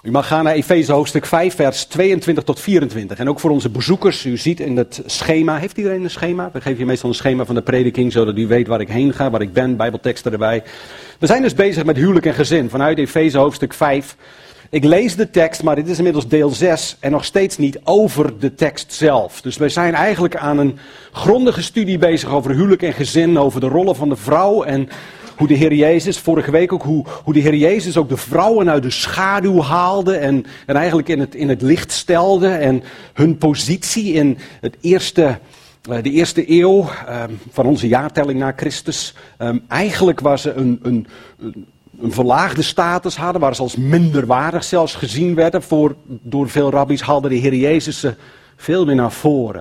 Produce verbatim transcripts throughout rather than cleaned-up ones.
U mag gaan naar Efeze hoofdstuk vijf, vers tweeëntwintig tot vierentwintig. En ook voor onze bezoekers, u ziet in het schema, heeft iedereen een schema? We geven je meestal een schema van de prediking, zodat u weet waar ik heen ga, waar ik ben, bijbelteksten erbij. We zijn dus bezig met huwelijk en gezin, vanuit Efeze hoofdstuk vijf. Ik lees de tekst, maar dit is inmiddels deel zes en nog steeds niet over de tekst zelf. Dus wij zijn eigenlijk aan een grondige studie bezig over huwelijk en gezin, over de rollen van de vrouw en hoe de Heer Jezus, vorige week ook, hoe, hoe de Heer Jezus ook de vrouwen uit de schaduw haalde en, en eigenlijk in het, in het licht stelde. En hun positie in het eerste, uh, de eerste eeuw um, van onze jaartelling na Christus. Um, eigenlijk was ze een, een, een, een verlaagde status hadden, waar ze als minderwaardig zelfs gezien werden. Voor, door veel rabbies haalde de Heer Jezus ze veel meer naar voren.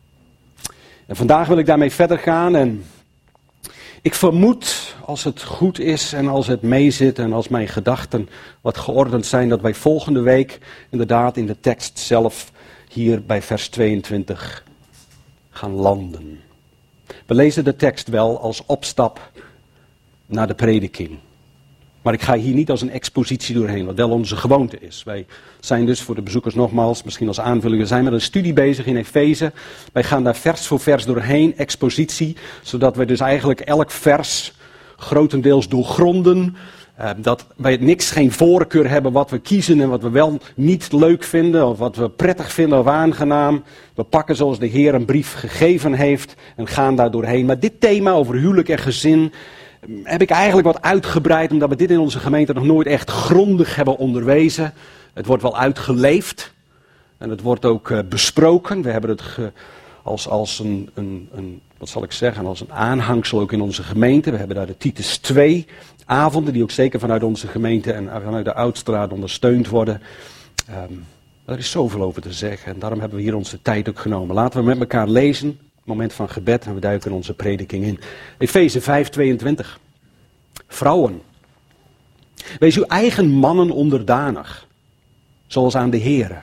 En vandaag wil ik daarmee verder gaan en ik vermoed, als het goed is en als het meezit en als mijn gedachten wat geordend zijn, dat wij volgende week inderdaad in de tekst zelf hier bij vers tweeëntwintig gaan landen. We lezen de tekst wel als opstap naar de prediking. Maar ik ga hier niet als een expositie doorheen, wat wel onze gewoonte is. Wij zijn dus voor de bezoekers nogmaals, misschien als aanvulling, we zijn met een studie bezig in Efeze. Wij gaan daar vers voor vers doorheen, expositie, zodat we dus eigenlijk elk vers grotendeels doorgronden. Uh, dat wij niks, geen voorkeur hebben wat we kiezen en wat we wel niet leuk vinden of wat we prettig vinden of aangenaam. We pakken zoals de Heer een brief gegeven heeft en gaan daar doorheen. Maar dit thema over huwelijk en gezin heb ik eigenlijk wat uitgebreid, omdat we dit in onze gemeente nog nooit echt grondig hebben onderwezen. Het wordt wel uitgeleefd en het wordt ook uh, besproken. We hebben het ge, als, als een, een, een, wat zal ik zeggen, als een aanhangsel ook in onze gemeente. We hebben daar de Titus twee avonden, die ook zeker vanuit onze gemeente en vanuit de Oudstraat ondersteund worden. Um, er is zoveel over te zeggen en daarom hebben we hier onze tijd ook genomen. Laten we met elkaar lezen. Moment van gebed en we duiken onze prediking in. Efeze vijf, tweeëntwintig. Vrouwen, wees uw eigen mannen onderdanig, zoals aan de Here.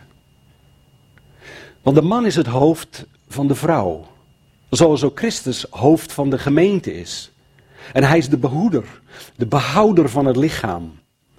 Want de man is het hoofd van de vrouw, zoals ook Christus hoofd van de gemeente is. En hij is de behoeder, de behouder van het lichaam.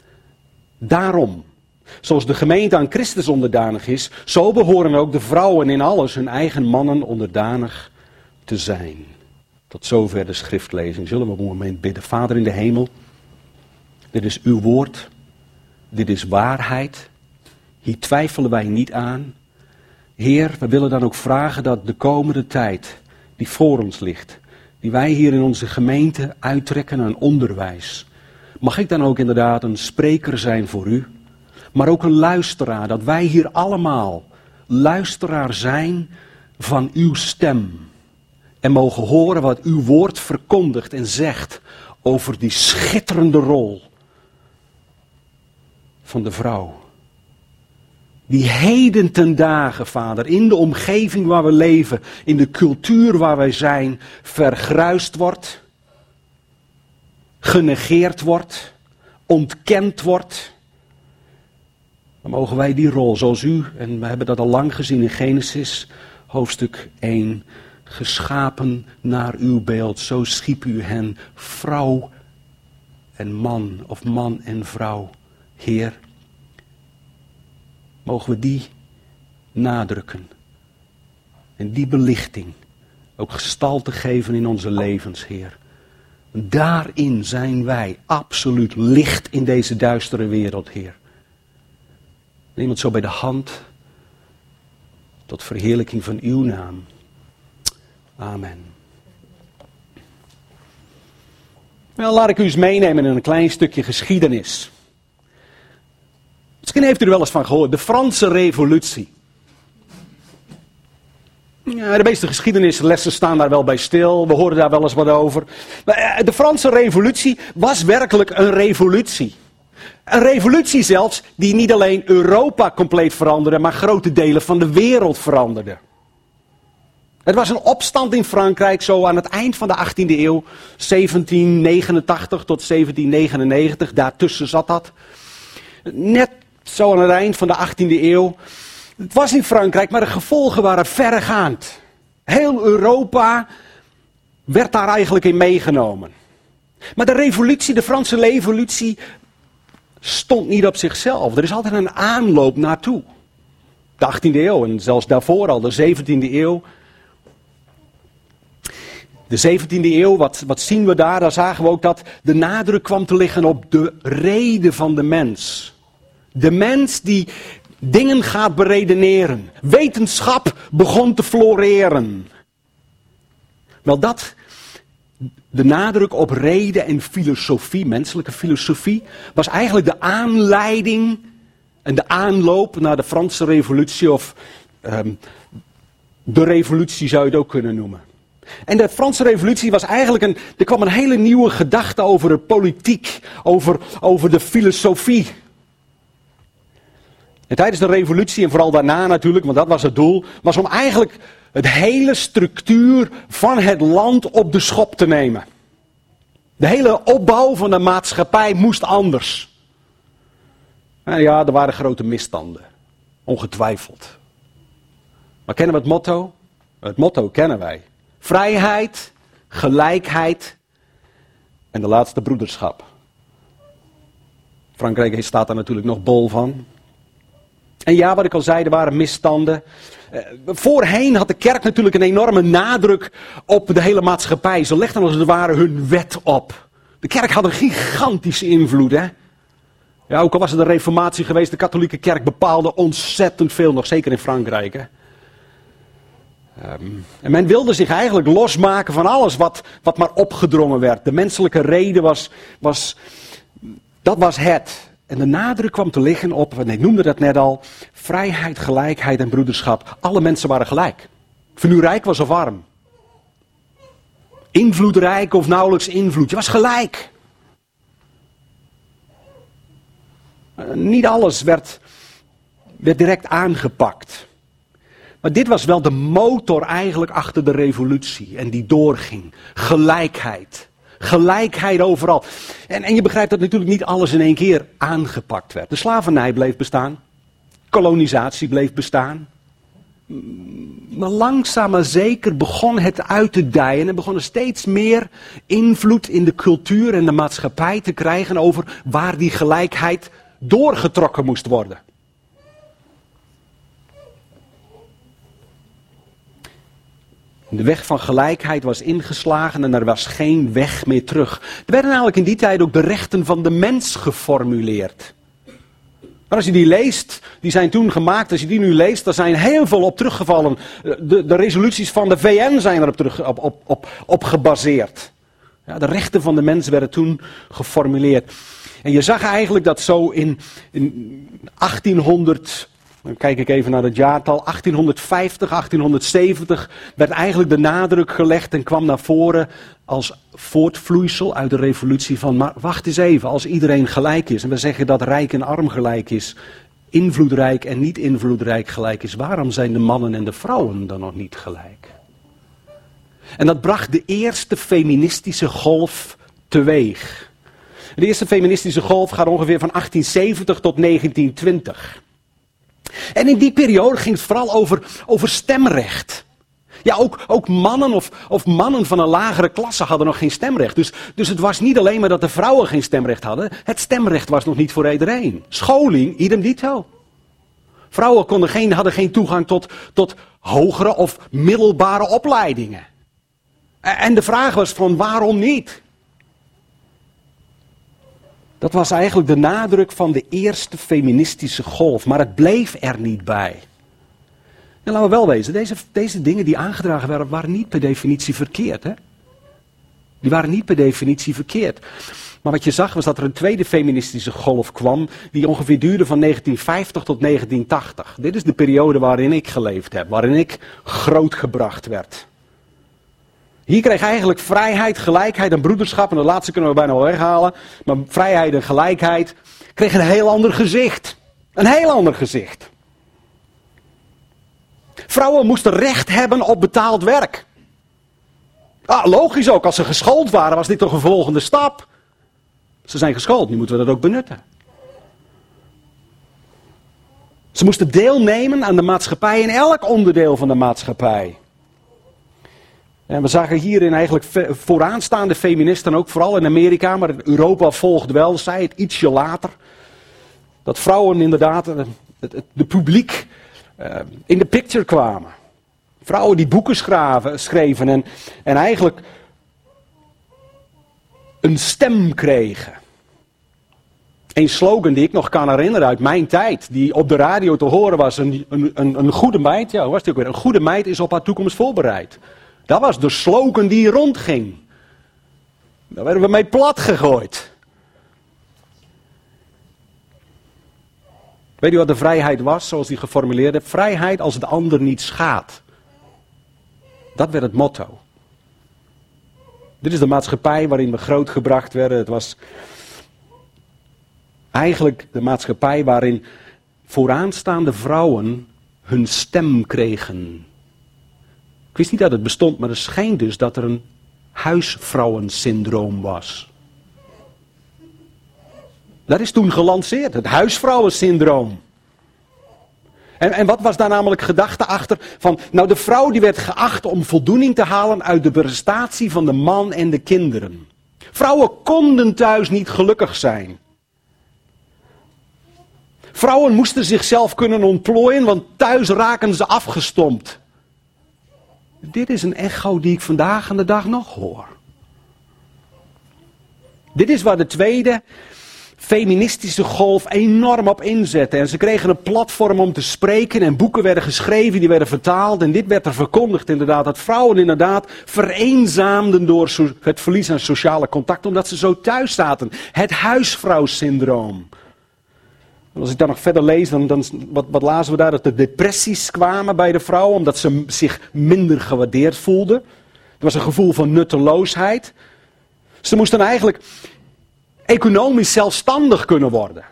Daarom, zoals de gemeente aan Christus onderdanig is, zo behoren ook de vrouwen in alles hun eigen mannen onderdanig te zijn. Tot zover de schriftlezing. Zullen we op een moment bidden. Vader in de hemel, dit is uw woord, dit is waarheid. Hier twijfelen wij niet aan. Heer, we willen dan ook vragen dat de komende tijd die voor ons ligt, die wij hier in onze gemeente uittrekken aan onderwijs, mag ik dan ook inderdaad een spreker zijn voor u, maar ook een luisteraar, dat wij hier allemaal luisteraar zijn van uw stem. En mogen horen wat uw woord verkondigt en zegt over die schitterende rol van de vrouw. Die heden ten dagen, Vader, in de omgeving waar we leven, in de cultuur waar wij zijn, vergruist wordt, genegeerd wordt, ontkend wordt. Dan mogen wij die rol, zoals u, en we hebben dat al lang gezien in Genesis, hoofdstuk één, geschapen naar uw beeld, zo schiep u hen, vrouw en man, of man en vrouw. Heer, mogen we die nadrukken en die belichting ook gestalte geven in onze levens, Heer. Daarin zijn wij absoluut licht in deze duistere wereld, Heer. Neem het zo bij de hand tot verheerlijking van uw naam. Amen. Wel, laat ik u eens meenemen in een klein stukje geschiedenis. Misschien heeft u er wel eens van gehoord, de Franse Revolutie. Ja, de meeste geschiedenislessen staan daar wel bij stil, we horen daar wel eens wat over. Maar de Franse Revolutie was werkelijk een revolutie. Een revolutie zelfs die niet alleen Europa compleet veranderde, maar grote delen van de wereld veranderde. Het was een opstand in Frankrijk zo aan het eind van de achttiende eeuw, zeventien negenentachtig tot zeventien negenennegentig, daartussen zat dat. Net zo aan het eind van de achttiende eeuw. Het was in Frankrijk, maar de gevolgen waren verregaand. Heel Europa werd daar eigenlijk in meegenomen. Maar de revolutie, de Franse revolutie, stond niet op zichzelf. Er is altijd een aanloop naartoe. De achttiende eeuw en zelfs daarvoor al, de zeventiende eeuw. De zeventiende eeuw, wat, wat zien we daar? Daar zagen we ook dat de nadruk kwam te liggen op de reden van de mens. De mens die dingen gaat beredeneren. Wetenschap begon te floreren. Wel dat, de nadruk op reden en filosofie, menselijke filosofie, was eigenlijk de aanleiding en de aanloop naar de Franse revolutie, of um, de revolutie zou je het ook kunnen noemen. En de Franse revolutie was eigenlijk een, er kwam een hele nieuwe gedachte over de politiek, over, over de filosofie. En tijdens de revolutie, en vooral daarna natuurlijk, want dat was het doel, was om eigenlijk het hele structuur van het land op de schop te nemen. De hele opbouw van de maatschappij moest anders. En ja, er waren grote misstanden, ongetwijfeld. Maar kennen we het motto? Het motto kennen wij. Vrijheid, gelijkheid en de laatste broederschap. Frankrijk staat daar natuurlijk nog bol van. En ja, wat ik al zei, er waren misstanden. Uh, voorheen had de kerk natuurlijk een enorme nadruk op de hele maatschappij. Ze legden als het ware hun wet op. De kerk had een gigantische invloed, hè. Ja, ook al was het een reformatie geweest, de katholieke kerk bepaalde ontzettend veel, nog zeker in Frankrijk, hè. Um, en men wilde zich eigenlijk losmaken van alles wat, wat maar opgedrongen werd. De menselijke reden was, was, dat was het. En de nadruk kwam te liggen op, en ik noemde dat net al, vrijheid, gelijkheid en broederschap. Alle mensen waren gelijk. Of je nu rijk was of arm. Invloedrijk of nauwelijks invloed. Je was gelijk. Uh, niet alles werd, werd direct aangepakt. Maar dit was wel de motor eigenlijk achter de revolutie. En die doorging. Gelijkheid. Gelijkheid overal. En, en je begrijpt dat natuurlijk niet alles in één keer aangepakt werd. De slavernij bleef bestaan. Kolonisatie bleef bestaan. Maar langzaam maar zeker begon het uit te dijen. En begon er steeds meer invloed in de cultuur en de maatschappij te krijgen over waar die gelijkheid doorgetrokken moest worden. De weg van gelijkheid was ingeslagen en er was geen weg meer terug. Er werden eigenlijk in die tijd ook de rechten van de mens geformuleerd. Maar als je die leest, die zijn toen gemaakt, als je die nu leest, daar zijn heel veel op teruggevallen. De, de resoluties van de V N zijn erop terug, op, op, op, op gebaseerd. Ja, de rechten van de mens werden toen geformuleerd. En je zag eigenlijk dat zo in, in achttienhonderd... Dan kijk ik even naar het jaartal. achttienhonderdvijftig, achttienhonderdzeventig werd eigenlijk de nadruk gelegd en kwam naar voren als voortvloeisel uit de revolutie van, maar wacht eens even, als iedereen gelijk is en we zeggen dat rijk en arm gelijk is, invloedrijk en niet invloedrijk gelijk is, waarom zijn de mannen en de vrouwen dan nog niet gelijk? En dat bracht de eerste feministische golf teweeg. De eerste feministische golf gaat ongeveer van achttienzeventig tot negentien twintig. En in die periode ging het vooral over, over stemrecht. Ja, ook, ook mannen of, of mannen van een lagere klasse hadden nog geen stemrecht. Dus, dus het was niet alleen maar dat de vrouwen geen stemrecht hadden. Het stemrecht was nog niet voor iedereen. Scholing, idem dito. Vrouwen konden geen, hadden geen toegang tot, tot hogere of middelbare opleidingen. En de vraag was van waarom niet? Dat was eigenlijk de nadruk van de eerste feministische golf. Maar het bleef er niet bij. En laten we wel wezen, deze, deze dingen die aangedragen werden, waren niet per definitie verkeerd. Hè? Die waren niet per definitie verkeerd. Maar wat je zag was dat er een tweede feministische golf kwam, die ongeveer duurde van negentien vijftig tot negentien tachtig. Dit is de periode waarin ik geleefd heb, waarin ik grootgebracht werd. Hier kreeg eigenlijk vrijheid, gelijkheid en broederschap, en de laatste kunnen we bijna wel weghalen, maar vrijheid en gelijkheid kreeg een heel ander gezicht. Een heel ander gezicht. Vrouwen moesten recht hebben op betaald werk. Ah, logisch ook, als ze geschoold waren was dit toch een volgende stap. Ze zijn geschoold, nu moeten we dat ook benutten. Ze moesten deelnemen aan de maatschappij in elk onderdeel van de maatschappij. En we zagen hierin eigenlijk vooraanstaande feministen, ook vooral in Amerika, maar in Europa volgde wel, zij het ietsje later. Dat vrouwen inderdaad, het, het, de publiek, uh, in de picture kwamen. Vrouwen die boeken schraven, schreven en, en eigenlijk een stem kregen. Een slogan die ik nog kan herinneren uit mijn tijd, die op de radio te horen was, een, een, een, een goede meid, ja, hoe was het ook weer? Een goede meid is op haar toekomst voorbereid. Dat was de slogan die rondging. Daar werden we mee plat gegooid. Weet u wat de vrijheid was, zoals die geformuleerd heeft? Vrijheid als de ander niet schaadt. Dat werd het motto. Dit is de maatschappij waarin we grootgebracht werden. Het was eigenlijk de maatschappij waarin vooraanstaande vrouwen hun stem kregen. Ik wist niet dat het bestond, maar er schijnt dus dat er een huisvrouwensyndroom was. Dat is toen gelanceerd, het huisvrouwensyndroom. En, en wat was daar namelijk gedachte achter? Van, nou, de vrouw die werd geacht om voldoening te halen uit de prestatie van de man en de kinderen. Vrouwen konden thuis niet gelukkig zijn. Vrouwen moesten zichzelf kunnen ontplooien, want thuis raken ze afgestompt. Dit is een echo die ik vandaag aan de dag nog hoor. Dit is waar de tweede feministische golf enorm op inzette. En ze kregen een platform om te spreken en boeken werden geschreven, die werden vertaald. En dit werd er verkondigd inderdaad, dat vrouwen inderdaad vereenzaamden door het verlies aan sociale contact, omdat ze zo thuis zaten. Het huisvrouwsyndroom. En als ik dan nog verder lees, dan, dan wat, wat lazen we daar? Dat de depressies kwamen bij de vrouwen, omdat ze zich minder gewaardeerd voelden. Er was een gevoel van nutteloosheid. Ze moesten eigenlijk economisch zelfstandig kunnen worden.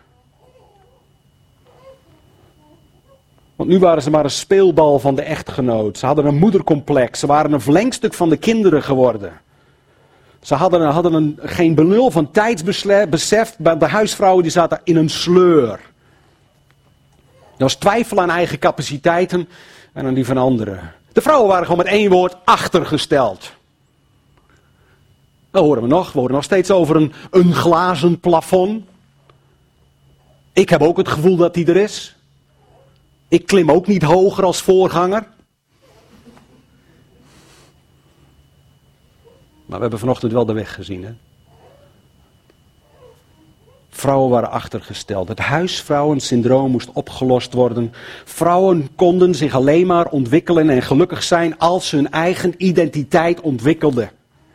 Want nu waren ze maar een speelbal van de echtgenoot. Ze hadden een moedercomplex. Ze waren een verlengstuk van de kinderen geworden. Ze hadden, hadden een, geen benul van tijdsbesef. De huisvrouwen die zaten in een sleur. Er was twijfel aan eigen capaciteiten en aan die van anderen. De vrouwen waren gewoon met één woord achtergesteld. Dat horen we nog. We horen nog steeds over een, een glazen plafond. Ik heb ook het gevoel dat die er is. Ik klim ook niet hoger als voorganger. Maar we hebben vanochtend wel de weg gezien, hè? Vrouwen waren achtergesteld. Het huisvrouwensyndroom moest opgelost worden. Vrouwen konden zich alleen maar ontwikkelen en gelukkig zijn als ze hun eigen identiteit ontwikkelden.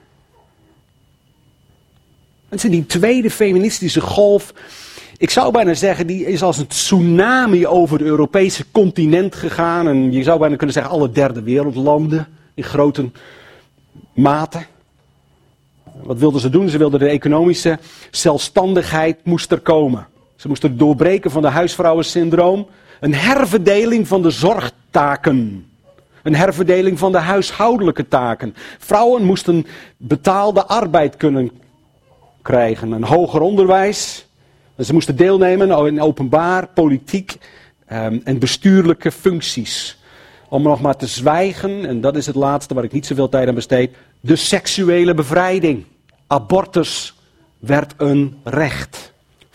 En die tweede feministische golf, ik zou bijna zeggen, die is als een tsunami over het Europese continent gegaan. En je zou bijna kunnen zeggen alle derde wereldlanden in grote mate. Wat wilden ze doen? Ze wilden de economische zelfstandigheid moest er komen. Ze moesten doorbreken van de huisvrouwensyndroom. Een herverdeling van de zorgtaken. Een herverdeling van de huishoudelijke taken. Vrouwen moesten betaalde arbeid kunnen krijgen. Een hoger onderwijs. Ze moesten deelnemen in openbaar, politiek um, en bestuurlijke functies. Om nog maar te zwijgen, en dat is het laatste waar ik niet zoveel tijd aan besteed, de seksuele bevrijding. Abortus werd een recht.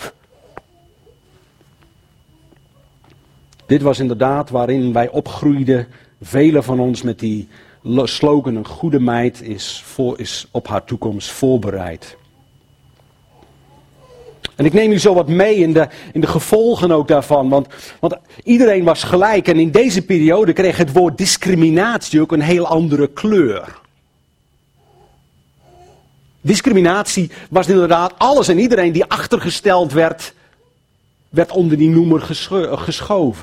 Dit was inderdaad waarin wij opgroeiden, velen van ons met die slogan, een goede meid is, voor, is op haar toekomst voorbereid. En ik neem u zo wat mee in de, in de gevolgen ook daarvan. Want, want iedereen was gelijk. En in deze periode kreeg het woord discriminatie ook een heel andere kleur. Discriminatie was inderdaad alles en iedereen die achtergesteld werd, werd onder die noemer gescho- geschoven.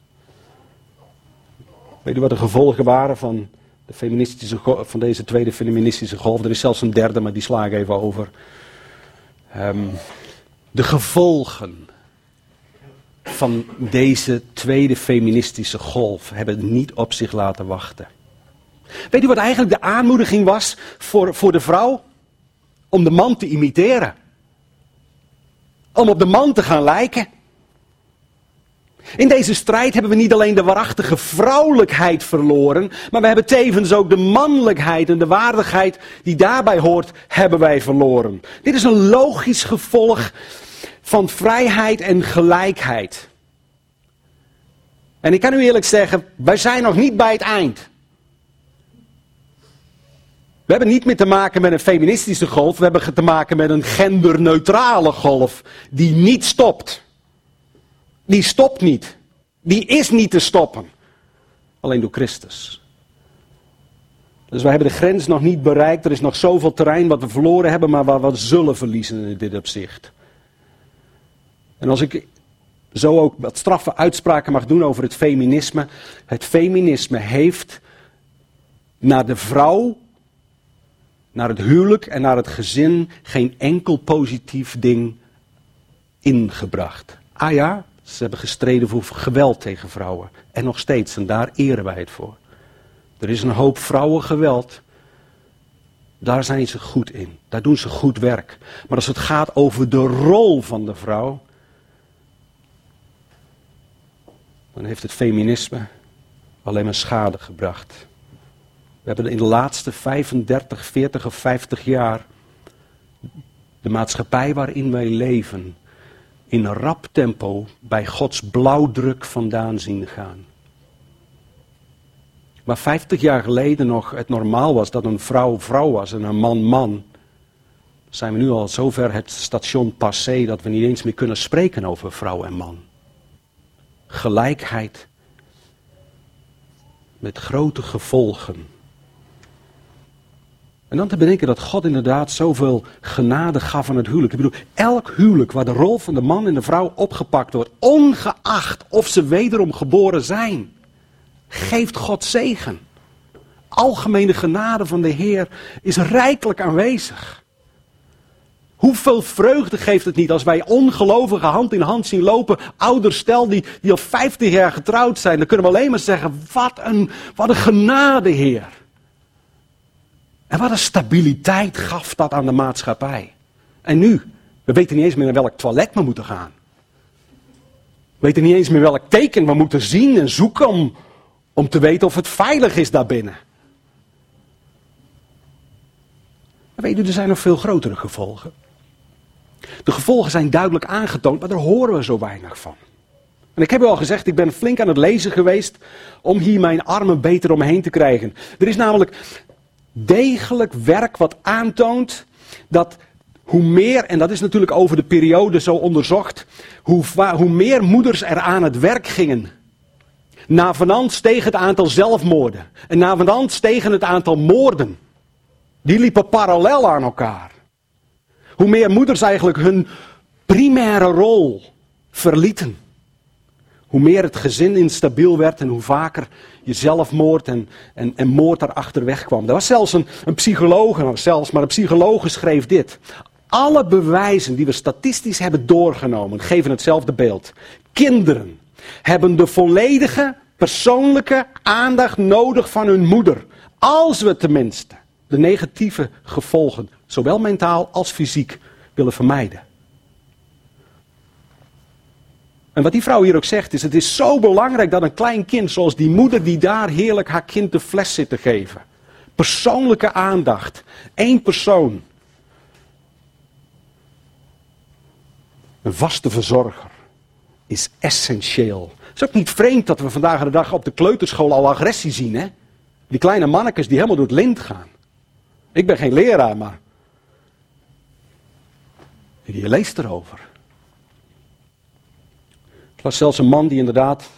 Weet u wat de gevolgen waren van, de feministische, van deze tweede feministische golf? Er is zelfs een derde, maar die sla ik even over. Um, De gevolgen van deze tweede feministische golf hebben niet op zich laten wachten. Weet u wat eigenlijk de aanmoediging was voor, voor de vrouw? Om de man te imiteren. Om op de man te gaan lijken. In deze strijd hebben we niet alleen de waarachtige vrouwelijkheid verloren, maar we hebben tevens ook de mannelijkheid en de waardigheid die daarbij hoort, hebben wij verloren. Dit is een logisch gevolg van vrijheid en gelijkheid. En ik kan u eerlijk zeggen, wij zijn nog niet bij het eind. We hebben niet meer te maken met een feministische golf, we hebben te maken met een genderneutrale golf die niet stopt. Die stopt niet. Die is niet te stoppen. Alleen door Christus. Dus wij hebben de grens nog niet bereikt. Er is nog zoveel terrein wat we verloren hebben, maar waar we zullen verliezen in dit opzicht. En als ik zo ook wat straffe uitspraken mag doen over het feminisme. Het feminisme heeft naar de vrouw, naar het huwelijk en naar het gezin geen enkel positief ding ingebracht. Ah ja, ze hebben gestreden voor geweld tegen vrouwen. En nog steeds, en daar eren wij het voor. Er is een hoop vrouwengeweld. Daar zijn ze goed in. Daar doen ze goed werk. Maar als het gaat over de rol van de vrouw, dan heeft het feminisme alleen maar schade gebracht. We hebben in de laatste vijfendertig, veertig of vijftig jaar de maatschappij waarin wij leven in een rap tempo bij Gods blauwdruk vandaan zien gaan. Waar vijftig jaar geleden nog het normaal was dat een vrouw vrouw was en een man man, zijn we nu al zover het station passé dat we niet eens meer kunnen spreken over vrouw en man. Gelijkheid met grote gevolgen. En dan te bedenken dat God inderdaad zoveel genade gaf aan het huwelijk. Ik bedoel, elk huwelijk waar de rol van de man en de vrouw opgepakt wordt, ongeacht of ze wederom geboren zijn, geeft God zegen. Algemene genade van de Heer is rijkelijk aanwezig. Hoeveel vreugde geeft het niet als wij ongelovige hand in hand zien lopen, ouders stel die, die al vijftig jaar getrouwd zijn. Dan kunnen we alleen maar zeggen, wat een, wat een genade, Heer. En wat een stabiliteit gaf dat aan de maatschappij. En nu, we weten niet eens meer naar welk toilet we moeten gaan. We weten niet eens meer welk teken we moeten zien en zoeken om, om te weten of het veilig is daarbinnen. Maar weet u, er zijn nog veel grotere gevolgen. De gevolgen zijn duidelijk aangetoond, maar daar horen we zo weinig van. En ik heb u al gezegd, ik ben flink aan het lezen geweest om hier mijn armen beter om me heen te krijgen. Er is namelijk degelijk werk wat aantoont dat hoe meer, en dat is natuurlijk over de periode zo onderzocht, hoe, hoe meer moeders er aan het werk gingen. Navenant steeg het aantal zelfmoorden. En navenant steeg het aantal moorden. Die liepen parallel aan elkaar. Hoe meer moeders eigenlijk hun primaire rol verlieten. Hoe meer het gezin instabiel werd en hoe vaker je zelfmoord en, en, en moord daarachter wegkwam. Er was zelfs een, een psycholoog, nou zelfs, maar een psycholoog schreef dit. Alle bewijzen die we statistisch hebben doorgenomen geven hetzelfde beeld. Kinderen hebben de volledige persoonlijke aandacht nodig van hun moeder. Als we tenminste de negatieve gevolgen, zowel mentaal als fysiek, willen vermijden. En wat die vrouw hier ook zegt is, het is zo belangrijk dat een klein kind, zoals die moeder die daar heerlijk haar kind de fles zit te geven. Persoonlijke aandacht. Eén persoon. Een vaste verzorger is essentieel. Het is ook niet vreemd dat we vandaag de dag op de kleuterschool al agressie zien, hè? Die kleine mannekes die helemaal door het lint gaan. Ik ben geen leraar, maar je leest erover. Er was zelfs een man die inderdaad,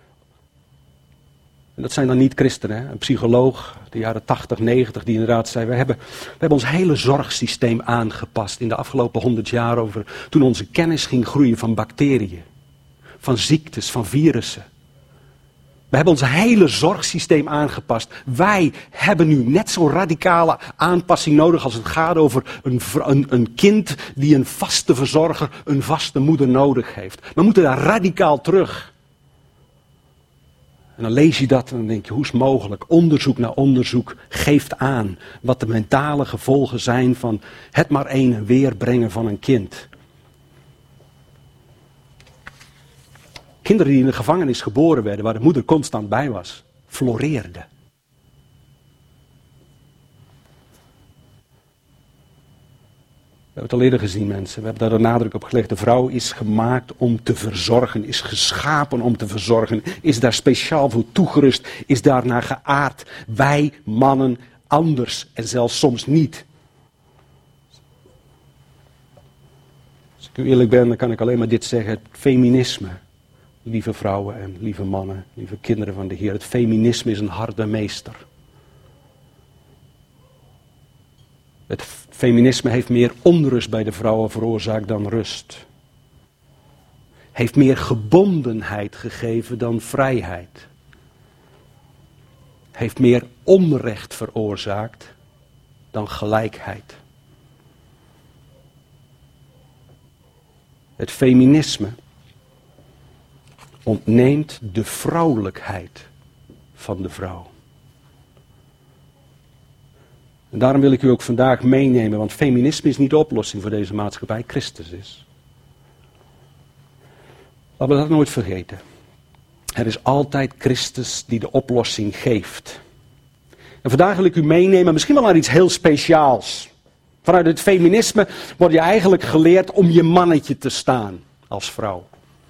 en dat zijn dan niet christenen, hè? Een psycholoog, de jaren tachtig, negentig, die inderdaad zei, we hebben, we hebben ons hele zorgsysteem aangepast in de afgelopen honderd jaar over, toen onze kennis ging groeien van bacteriën, van ziektes, van virussen. We hebben ons hele zorgsysteem aangepast. Wij hebben nu net zo'n radicale aanpassing nodig als het gaat over een, een, een kind die een vaste verzorger, een vaste moeder nodig heeft. We moeten daar radicaal terug. En dan lees je dat en dan denk je, hoe is het mogelijk? Onderzoek na onderzoek geeft aan wat de mentale gevolgen zijn van het maar een en weer brengen van een kind. Kinderen die in de gevangenis geboren werden, waar de moeder constant bij was, floreerden. We hebben het al eerder gezien, mensen. We hebben daar de nadruk op gelegd. De vrouw is gemaakt om te verzorgen, is geschapen om te verzorgen, is daar speciaal voor toegerust, is daarnaar geaard. Wij mannen anders en zelfs soms niet. Als ik u eerlijk ben, dan kan ik alleen maar dit zeggen. Het feminisme, lieve vrouwen en lieve mannen, lieve kinderen van de Heer. Het feminisme is een harde meester. Het feminisme heeft meer onrust bij de vrouwen veroorzaakt dan rust. Heeft meer gebondenheid gegeven dan vrijheid. Heeft meer onrecht veroorzaakt dan gelijkheid. Het feminisme ontneemt de vrouwelijkheid van de vrouw. En daarom wil ik u ook vandaag meenemen, want feminisme is niet de oplossing voor deze maatschappij, Christus is. Laten we dat nooit vergeten. Er is altijd Christus die de oplossing geeft. En vandaag wil ik u meenemen, misschien wel naar iets heel speciaals. Vanuit het feminisme word je eigenlijk geleerd om je mannetje te staan als vrouw.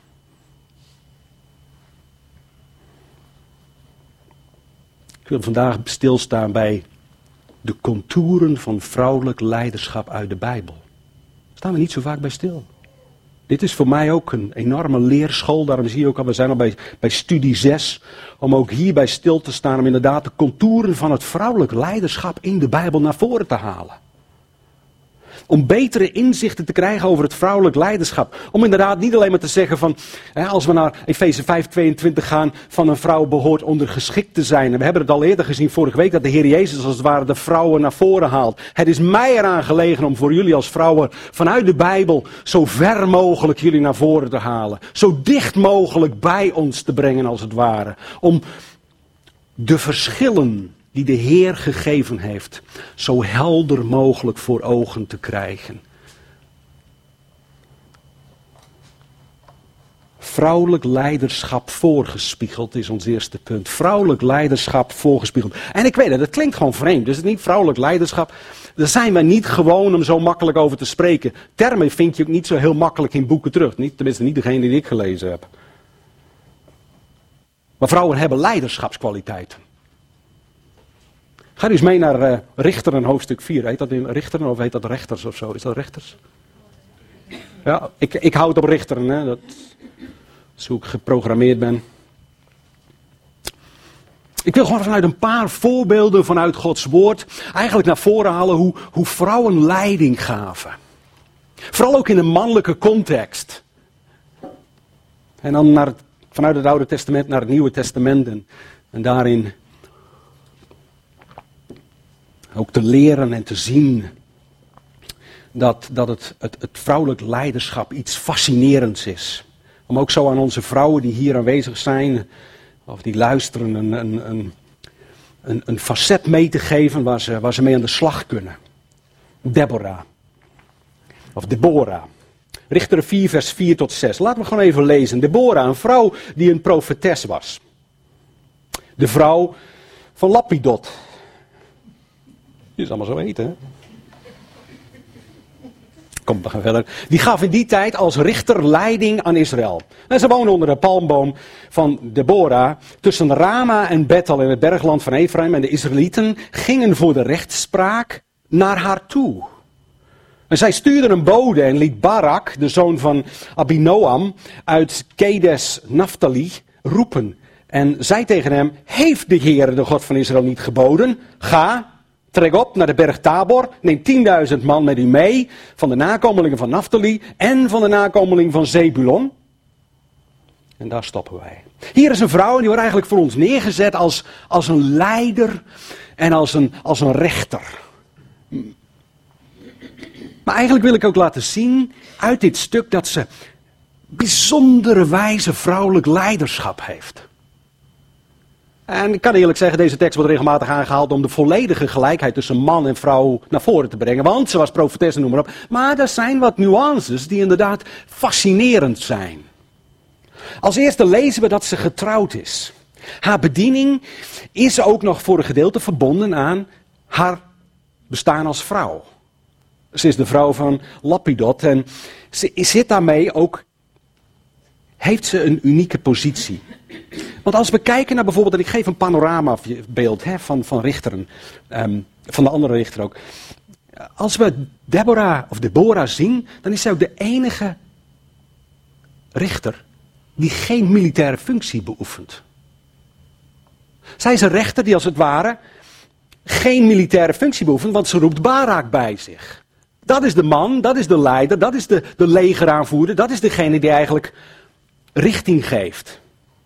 Ik wil vandaag stilstaan bij de contouren van vrouwelijk leiderschap uit de Bijbel. Daar staan we niet zo vaak bij stil. Dit is voor mij ook een enorme leerschool. Daarom zie je ook al, we zijn al bij, bij studie zes. Om ook hierbij stil te staan. Om inderdaad de contouren van het vrouwelijk leiderschap in de Bijbel naar voren te halen. Om betere inzichten te krijgen over het vrouwelijk leiderschap. Om inderdaad niet alleen maar te zeggen van, hè, als we naar Efeze vijf tweeëntwintig gaan, van een vrouw behoort ondergeschikt te zijn. En we hebben het al eerder gezien vorige week dat de Heer Jezus als het ware de vrouwen naar voren haalt. Het is mij eraan gelegen om voor jullie als vrouwen vanuit de Bijbel zo ver mogelijk jullie naar voren te halen. Zo dicht mogelijk bij ons te brengen als het ware. Om de verschillen die de Heer gegeven heeft, zo helder mogelijk voor ogen te krijgen. Vrouwelijk leiderschap voorgespiegeld is ons eerste punt. Vrouwelijk leiderschap voorgespiegeld. En ik weet het, dat klinkt gewoon vreemd. Dus het is niet vrouwelijk leiderschap. Daar zijn wij niet gewoon om zo makkelijk over te spreken. Termen vind je ook niet zo heel makkelijk in boeken terug. Niet, tenminste niet degene die ik gelezen heb. Maar vrouwen hebben leiderschapskwaliteiten. Ga eens mee naar uh, Richteren hoofdstuk vier. Heet dat in Richteren of heet dat Rechters of zo? Is dat Rechters? Ja, ik, ik hou het op Richteren. Hè. Dat is hoe ik geprogrammeerd ben. Ik wil gewoon vanuit een paar voorbeelden vanuit Gods woord eigenlijk naar voren halen hoe, hoe vrouwen leiding gaven. Vooral ook in een mannelijke context. En dan naar het, vanuit het Oude Testament naar het Nieuwe Testament. En, en daarin ook te leren en te zien dat, dat het, het, het vrouwelijk leiderschap iets fascinerends is. Om ook zo aan onze vrouwen die hier aanwezig zijn, of die luisteren, een, een, een, een, een facet mee te geven waar ze, waar ze mee aan de slag kunnen. Deborah. Of Deborah. Richteren vier vers vier tot zes. Laten we gewoon even lezen. Deborah, een vrouw die een profetes was. De vrouw van Lapidot. Die is allemaal zo eten, hè? Kom, we gaan verder. Die gaf in die tijd als richter leiding aan Israël. En ze woonden onder de palmboom van Deborah. Tussen Rama en Bethel in het bergland van Ephraim. En de Israëlieten gingen voor de rechtspraak naar haar toe. En zij stuurde een bode en liet Barak, de zoon van Abinoam, uit Kedes Naphtali roepen. En zei tegen hem, heeft de Heer, de God van Israël, niet geboden? Ga, trek op naar de berg Tabor, neem tienduizend man met u mee, van de nakomelingen van Naphtali en van de nakomelingen van Zebulon. En daar stoppen wij. Hier is een vrouw en die wordt eigenlijk voor ons neergezet als, als een leider en als een, als een rechter. Maar eigenlijk wil ik ook laten zien uit dit stuk dat ze bijzondere wijze vrouwelijk leiderschap heeft. En ik kan eerlijk zeggen, deze tekst wordt regelmatig aangehaald om de volledige gelijkheid tussen man en vrouw naar voren te brengen. Want ze was profetes en noem maar op. Maar er zijn wat nuances die inderdaad fascinerend zijn. Als eerste lezen we dat ze getrouwd is. Haar bediening is ook nog voor een gedeelte verbonden aan haar bestaan als vrouw. Ze is de vrouw van Lapidot en ze zit daarmee ook, heeft ze een unieke positie. Want als we kijken naar bijvoorbeeld, en ik geef een panoramabeeld hè, van, van richteren, um, van de andere richter ook. Als we Deborah of Deborah zien, dan is zij ook de enige richter die geen militaire functie beoefent. Zij is een rechter die als het ware geen militaire functie beoefent, want ze roept Barak bij zich. Dat is de man, dat is de leider, dat is de, de legeraanvoerder, dat is degene die eigenlijk richting geeft.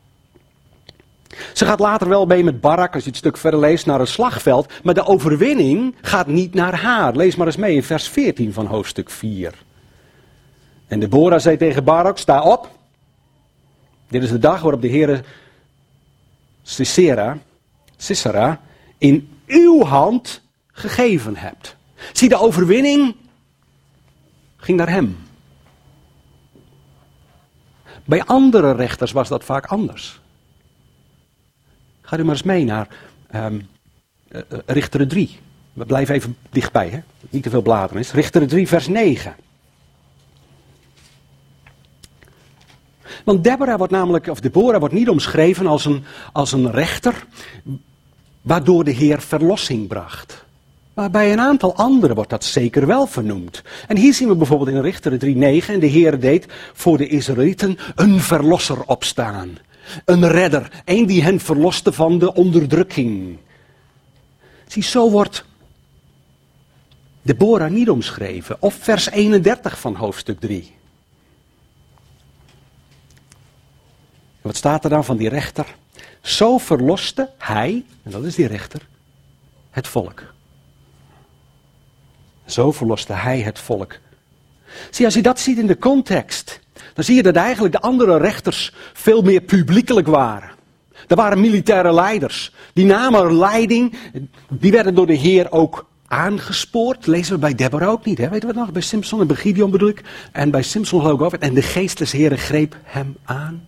Ze gaat later wel mee met Barak, als je het stuk verder leest, naar een slagveld, maar de overwinning gaat niet naar haar. Lees maar eens mee in vers veertien van hoofdstuk vier. En Deborah zei tegen Barak, sta op. Dit is de dag waarop de Heere Sisera, Sisera in uw hand gegeven hebt. Zie, de overwinning ging naar hem. Bij andere rechters was dat vaak anders. Ga u maar eens mee naar um, uh, Richteren drie. We blijven even dichtbij, hè? Niet te veel bladeren is. Richteren drie vers negen. Want Deborah wordt namelijk, of Deborah wordt niet omschreven als een, als een rechter waardoor de Heer verlossing bracht. Maar bij een aantal anderen wordt dat zeker wel vernoemd. En hier zien we bijvoorbeeld in Richteren drie negen, en de Heer deed voor de Israëlieten een verlosser opstaan. Een redder, een die hen verloste van de onderdrukking. Zie, zo wordt Deborah niet omschreven. Of vers eenendertig van hoofdstuk drie. Wat staat er dan van die rechter? Zo verloste hij, en dat is die rechter, het volk. Zo verloste hij het volk. Zie, als je dat ziet in de context, dan zie je dat eigenlijk de andere rechters veel meer publiekelijk waren. Er waren militaire leiders. Die namen leiding, die werden door de Heer ook aangespoord. Lezen we bij Deborah ook niet, hè? Weten we het nog? Bij Simson en bij Gideon bedoel ik. En bij Simson geloof ik ook. En de geest des Heeren greep hem aan.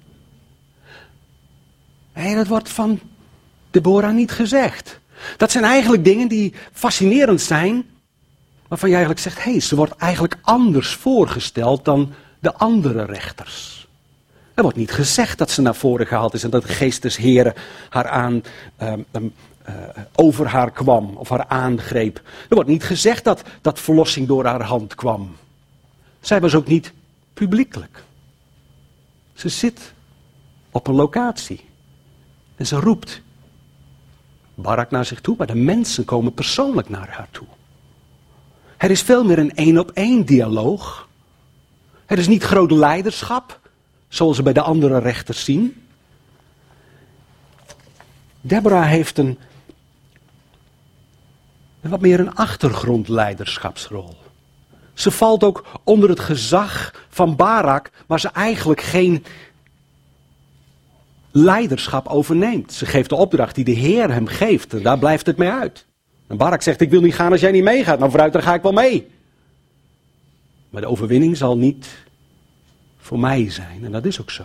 En dat wordt van Deborah niet gezegd. Dat zijn eigenlijk dingen die fascinerend zijn, waarvan je eigenlijk zegt, hé, hey, ze wordt eigenlijk anders voorgesteld dan de andere rechters. Er wordt niet gezegd dat ze naar voren gehaald is en dat de geest des Heren haar aan, uh, uh, over haar kwam of haar aangreep. Er wordt niet gezegd dat, dat verlossing door haar hand kwam. Zij was ook niet publiekelijk. Ze zit op een locatie. En ze roept Barak naar zich toe, maar de mensen komen persoonlijk naar haar toe. Er is veel meer een één-op-één dialoog. Er is niet groot leiderschap, zoals we bij de andere rechters zien. Deborah heeft een, wat meer een achtergrondleiderschapsrol. Ze valt ook onder het gezag van Barak, waar ze eigenlijk geen leiderschap overneemt. Ze geeft de opdracht die de Heer hem geeft. En daar blijft het mee uit. En Barak zegt, ik wil niet gaan als jij niet meegaat. Nou vooruit, dan ga ik wel mee. Maar de overwinning zal niet voor mij zijn. En dat is ook zo.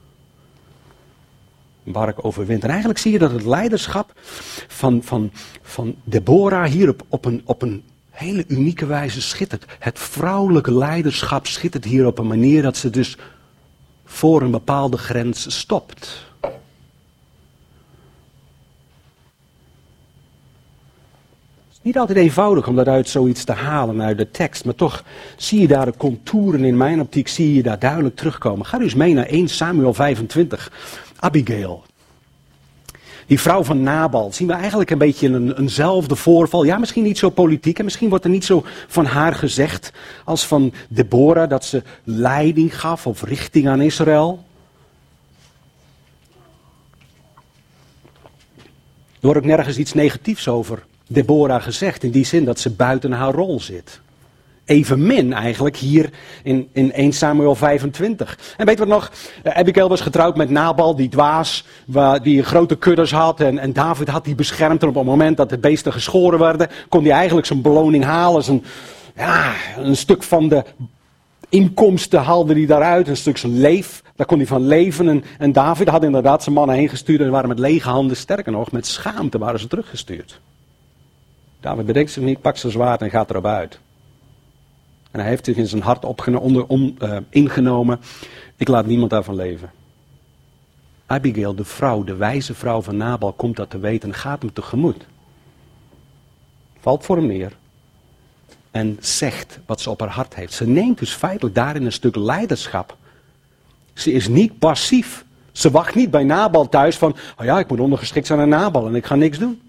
Barak overwint. En eigenlijk zie je dat het leiderschap van, van, van Deborah hier op, op, een, op een hele unieke wijze schittert. Het vrouwelijke leiderschap schittert hier op een manier dat ze dus voor een bepaalde grens stopt. Niet altijd eenvoudig om daaruit zoiets te halen uit de tekst, maar toch zie je daar de contouren in mijn optiek, zie je daar duidelijk terugkomen. Ga dus mee naar eerste Samuel vijfentwintig. Abigail. Die vrouw van Nabal, zien we eigenlijk een beetje een, eenzelfde voorval. Ja, misschien niet zo politiek en misschien wordt er niet zo van haar gezegd als van Deborah, dat ze leiding gaf of richting aan Israël. Er wordt ook nergens iets negatiefs over Deborah gezegd, in die zin dat ze buiten haar rol zit. Evenmin eigenlijk hier in, in eerste Samuel vijfentwintig. En weet je wat nog? Abigail was getrouwd met Nabal, die dwaas, waar, die grote kuddes had. En, en David had die beschermd. En op het moment dat de beesten geschoren werden, kon hij eigenlijk zijn beloning halen. Zijn, ja, een stuk van de inkomsten haalde hij daaruit. Een stuk zijn leef, daar kon hij van leven. En, en David had inderdaad zijn mannen heen gestuurd. En waren met lege handen, sterker nog, met schaamte waren ze teruggestuurd. David bedenkt zich niet, pakt zijn zwaard en gaat erop uit. En hij heeft zich in zijn hart opgeno- onder, om, uh, ingenomen. Ik laat niemand daarvan leven. Abigail, de vrouw, de wijze vrouw van Nabal, komt dat te weten en gaat hem tegemoet. Valt voor hem neer. En zegt wat ze op haar hart heeft. Ze neemt dus feitelijk daarin een stuk leiderschap. Ze is niet passief. Ze wacht niet bij Nabal thuis van, oh ja, ik moet ondergeschikt zijn aan Nabal en ik ga niks doen.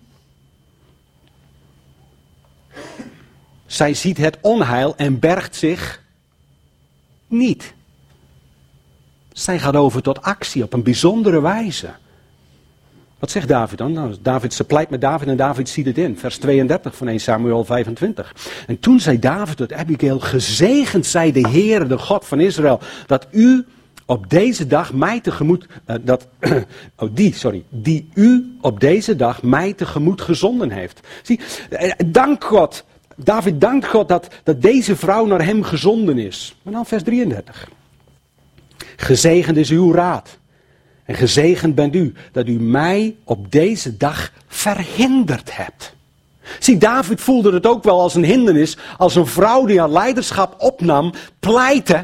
Zij ziet het onheil en bergt zich niet. Zij gaat over tot actie op een bijzondere wijze. Wat zegt David dan? Nou, David, ze pleit met David en David ziet het in. Vers tweeëndertig van eerste Samuel vijfentwintig. En toen zei David tot Abigail, gezegend zij de Heere, de God van Israël, dat u op deze dag mij tegemoet, uh, dat, oh die, sorry, die u op deze dag mij tegemoet gezonden heeft. Zie, uh, dank God, David dankt God dat, dat deze vrouw naar hem gezonden is. Maar dan vers drieëndertig. Gezegend is uw raad. En gezegend bent u dat u mij op deze dag verhinderd hebt. Zie, David voelde het ook wel als een hindernis, als een vrouw die haar leiderschap opnam, pleitte.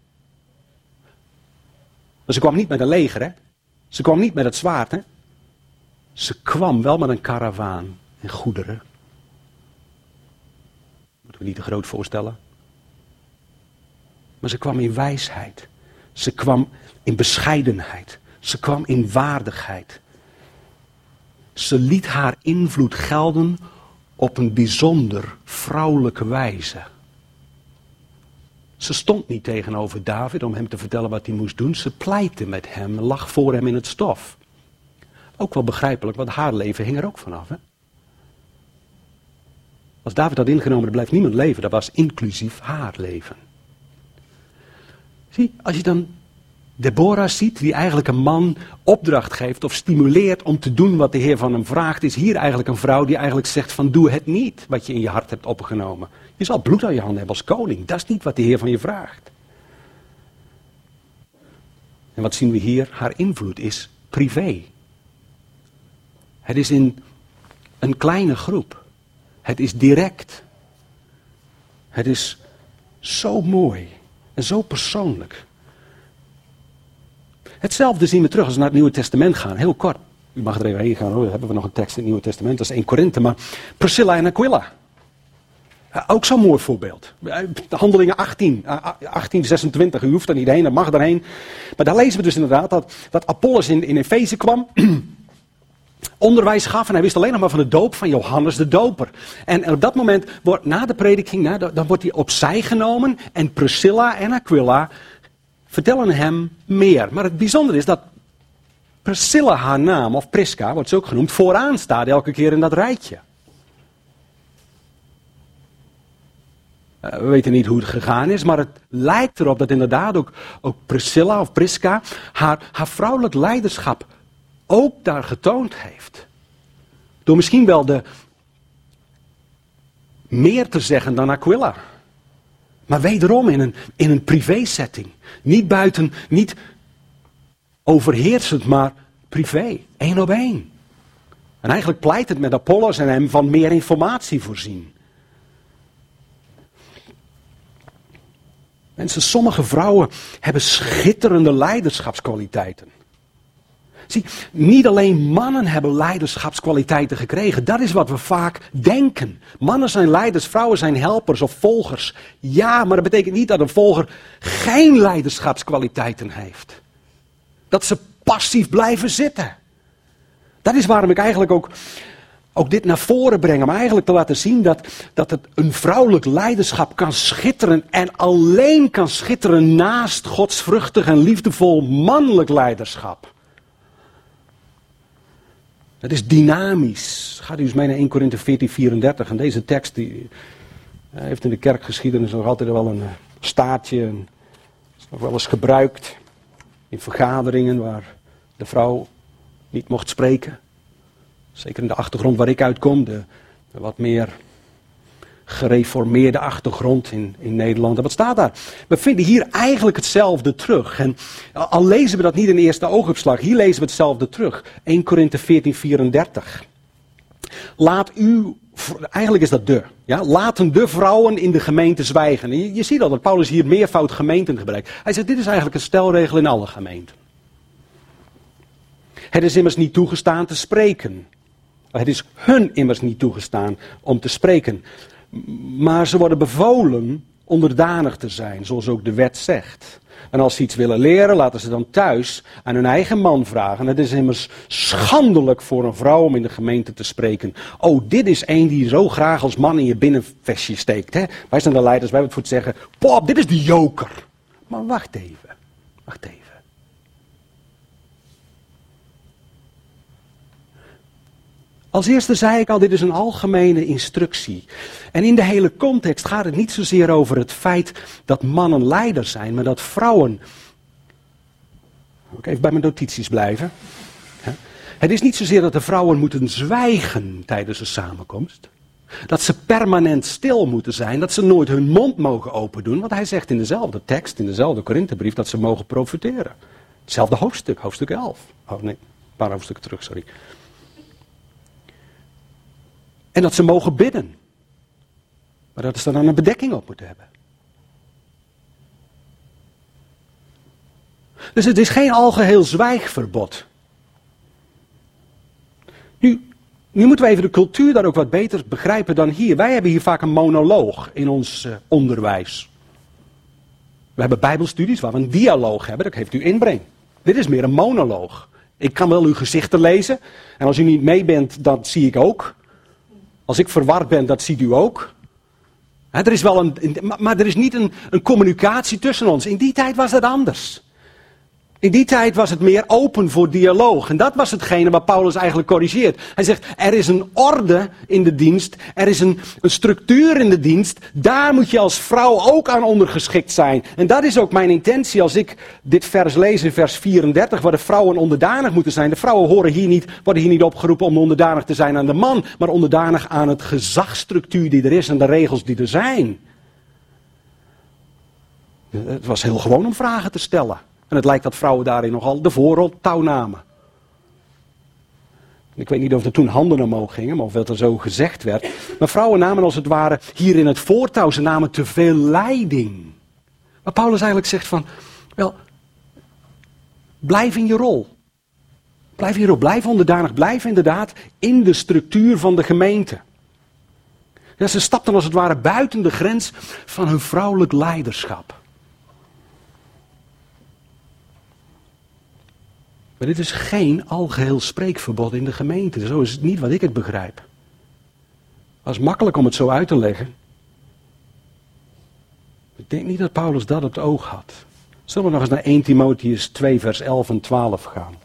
Maar ze kwam niet met een leger, hè. Ze kwam niet met het zwaard, hè. Ze kwam wel met een karavaan en goederen. Moeten we niet te groot voorstellen. Maar ze kwam in wijsheid. Ze kwam in bescheidenheid. Ze kwam in waardigheid. Ze liet haar invloed gelden op een bijzonder vrouwelijke wijze. Ze stond niet tegenover David om hem te vertellen wat hij moest doen. Ze pleitte met hem, lag voor hem in het stof. Ook wel begrijpelijk, want haar leven hing er ook vanaf. Hè? Als David had ingenomen, er blijft niemand leven. Dat was inclusief haar leven. Zie, als je dan Deborah ziet, die eigenlijk een man opdracht geeft of stimuleert om te doen wat de Heer van hem vraagt, is hier eigenlijk een vrouw die eigenlijk zegt van doe het niet wat je in je hart hebt opgenomen. Je zal bloed aan je handen hebben als koning. Dat is niet wat de Heer van je vraagt. En wat zien we hier? Haar invloed is privé. Het is in een kleine groep. Het is direct. Het is zo mooi en zo persoonlijk. Hetzelfde zien we terug als we naar het Nieuwe Testament gaan. Heel kort. U mag er even heen gaan hoor. Dan hebben we nog een tekst in het Nieuwe Testament. Dat is één Korinthe. Maar Priscilla en Aquila. Ook zo'n mooi voorbeeld. Handelingen achttien, achttien, zesentwintig. U hoeft er niet heen, dat mag erheen. Maar daar lezen we dus inderdaad dat, dat Apollos in, in Efeze kwam. Onderwijs gaf en hij wist alleen nog maar van de doop van Johannes de Doper. En op dat moment, wordt, na de prediking, nou, dan wordt hij opzij genomen. En Priscilla en Aquila vertellen hem meer. Maar het bijzondere is dat Priscilla, haar naam, of Prisca, wordt ze ook genoemd, vooraan staat elke keer in dat rijtje. Uh, we weten niet hoe het gegaan is, maar het lijkt erop dat inderdaad ook, ook Priscilla of Prisca haar, haar vrouwelijk leiderschap ook daar getoond heeft. Door misschien wel de meer te zeggen dan Aquila. Maar wederom in een, in een privé-setting. Niet buiten, niet overheersend, maar privé. Één op één. En eigenlijk pleit het met Apollos en hem van meer informatie voorzien. Mensen, sommige vrouwen hebben schitterende leiderschapskwaliteiten. Zie, niet alleen mannen hebben leiderschapskwaliteiten gekregen. Dat is wat we vaak denken. Mannen zijn leiders, vrouwen zijn helpers of volgers. Ja, maar dat betekent niet dat een volger geen leiderschapskwaliteiten heeft. Dat ze passief blijven zitten. Dat is waarom ik eigenlijk ook, ook dit naar voren breng. Om eigenlijk te laten zien dat, dat het een vrouwelijk leiderschap kan schitteren. En alleen kan schitteren naast godsvruchtig en liefdevol mannelijk leiderschap. Het is dynamisch. Gaat u eens mee naar één Korinthe veertien, vierendertig. En deze tekst die, uh, heeft in de kerkgeschiedenis nog altijd wel een uh, staartje. En is nog wel eens gebruikt in vergaderingen waar de vrouw niet mocht spreken. Zeker in de achtergrond waar ik uitkom. De, de wat meer gereformeerde achtergrond in, in Nederland. En wat staat daar? We vinden hier eigenlijk hetzelfde terug. En al lezen we dat niet in de eerste oogopslag, hier lezen we hetzelfde terug. één Korinthe veertien, vierendertig. Laat u, eigenlijk is dat de, ja, laten de vrouwen in de gemeente zwijgen. En je, je ziet al dat Paulus hier meervoud gemeenten gebruikt. Hij zegt, dit is eigenlijk een stelregel in alle gemeenten. Het is immers niet toegestaan te spreken. Het is hun immers niet toegestaan om te spreken. Maar ze worden bevolen onderdanig te zijn, zoals ook de wet zegt. En als ze iets willen leren, laten ze dan thuis aan hun eigen man vragen. Het is immers schandelijk voor een vrouw om in de gemeente te spreken. Oh, dit is één die zo graag als man in je binnenvestje steekt. Hè? Wij zijn de leiders, wij hebben het voor te zeggen, pop, dit is de joker. Maar wacht even, wacht even. Als eerste zei ik al, dit is een algemene instructie. En in de hele context gaat het niet zozeer over het feit dat mannen leiders zijn, maar dat vrouwen... Ook even bij mijn notities blijven. Het is niet zozeer dat de vrouwen moeten zwijgen tijdens een samenkomst. Dat ze permanent stil moeten zijn, dat ze nooit hun mond mogen open doen. Want hij zegt in dezelfde tekst, in dezelfde Korinthebrief, dat ze mogen profiteren. Hetzelfde hoofdstuk, hoofdstuk elf. Oh nee, een paar hoofdstukken terug, sorry. En dat ze mogen bidden. Maar dat ze dan een bedekking op moeten hebben. Dus het is geen algeheel zwijgverbod. Nu, nu moeten we even de cultuur daar ook wat beter begrijpen dan hier. Wij hebben hier vaak een monoloog in ons uh, onderwijs. We hebben bijbelstudies waar we een dialoog hebben, dat geeft u inbreng. Dit is meer een monoloog. Ik kan wel uw gezichten lezen. En als u niet mee bent, dat zie ik ook. Als ik verward ben, dat ziet u ook. He, er is wel een, maar er is niet een, een communicatie tussen ons. In die tijd was dat anders. In die tijd was het meer open voor dialoog. En dat was hetgene wat Paulus eigenlijk corrigeert. Hij zegt, er is een orde in de dienst. Er is een, een structuur in de dienst. Daar moet je als vrouw ook aan ondergeschikt zijn. En dat is ook mijn intentie als ik dit vers lees in vers vierendertig. Waar de vrouwen onderdanig moeten zijn. De vrouwen horen hier niet, worden hier niet opgeroepen om onderdanig te zijn aan de man. Maar onderdanig aan het gezagstructuur die er is en de regels die er zijn. Het was heel gewoon om vragen te stellen. En het lijkt dat vrouwen daarin nogal de voortouw namen. Ik weet niet of er toen handen omhoog gingen, maar of dat er zo gezegd werd. Maar vrouwen namen als het ware hier in het voortouw, ze namen te veel leiding. Maar Paulus eigenlijk zegt van, wel, blijf in je rol. Blijf in je rol, blijf onderdanig, blijf inderdaad in de structuur van de gemeente. Ja, ze stapten als het ware buiten de grens van hun vrouwelijk leiderschap. Maar dit is geen algeheel spreekverbod in de gemeente. Zo is het niet wat ik het begrijp. Het was makkelijk om het zo uit te leggen. Ik denk niet dat Paulus dat op het oog had. Zullen we nog eens naar eerste Timotheüs twee vers elf en twaalf gaan.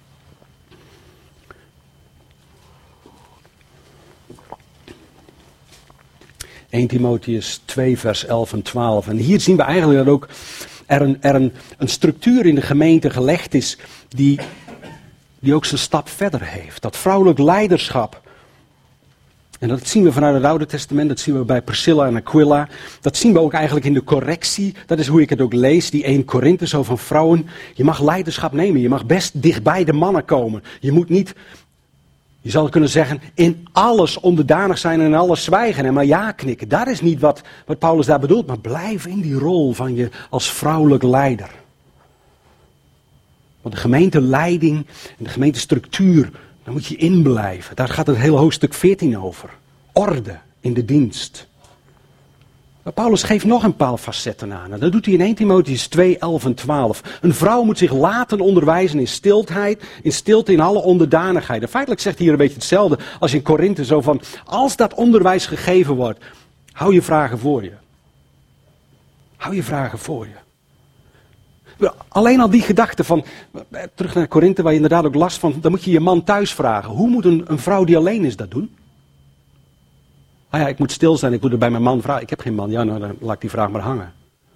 eerste Timotheüs twee vers elf en twaalf. En hier zien we eigenlijk dat ook er een, er een, een structuur in de gemeente gelegd is die, die ook zijn stap verder heeft. Dat vrouwelijk leiderschap. En dat zien we vanuit het Oude Testament, dat zien we bij Priscilla en Aquila. Dat zien we ook eigenlijk in de correctie. Dat is hoe ik het ook lees, die eerste Korinthe, zo van vrouwen. Je mag leiderschap nemen, je mag best dichtbij de mannen komen. Je moet niet, je zou kunnen zeggen, in alles onderdanig zijn en in alles zwijgen en maar ja knikken. Dat is niet wat, wat Paulus daar bedoelt, maar blijf in die rol van je als vrouwelijk leider. Want de gemeenteleiding en de gemeentestructuur, daar moet je in blijven. Daar gaat het hele hoofdstuk veertien over. Orde in de dienst. Maar Paulus geeft nog een paar facetten aan. En dat doet hij in eerste Timotheüs twee, elf en twaalf. Een vrouw moet zich laten onderwijzen in stilheid, in stilte, in alle onderdanigheid. En feitelijk zegt hij hier een beetje hetzelfde als in Korinthe. Zo van, als dat onderwijs gegeven wordt, hou je vragen voor je. Hou je vragen voor je. Alleen al die gedachte van, terug naar Korinthe waar je inderdaad ook last van, dan moet je je man thuis vragen. Hoe moet een, een vrouw die alleen is dat doen? Ah ja, ik moet stil zijn, ik moet er bij mijn man vragen. Ik heb geen man, ja nou dan laat ik die vraag maar hangen.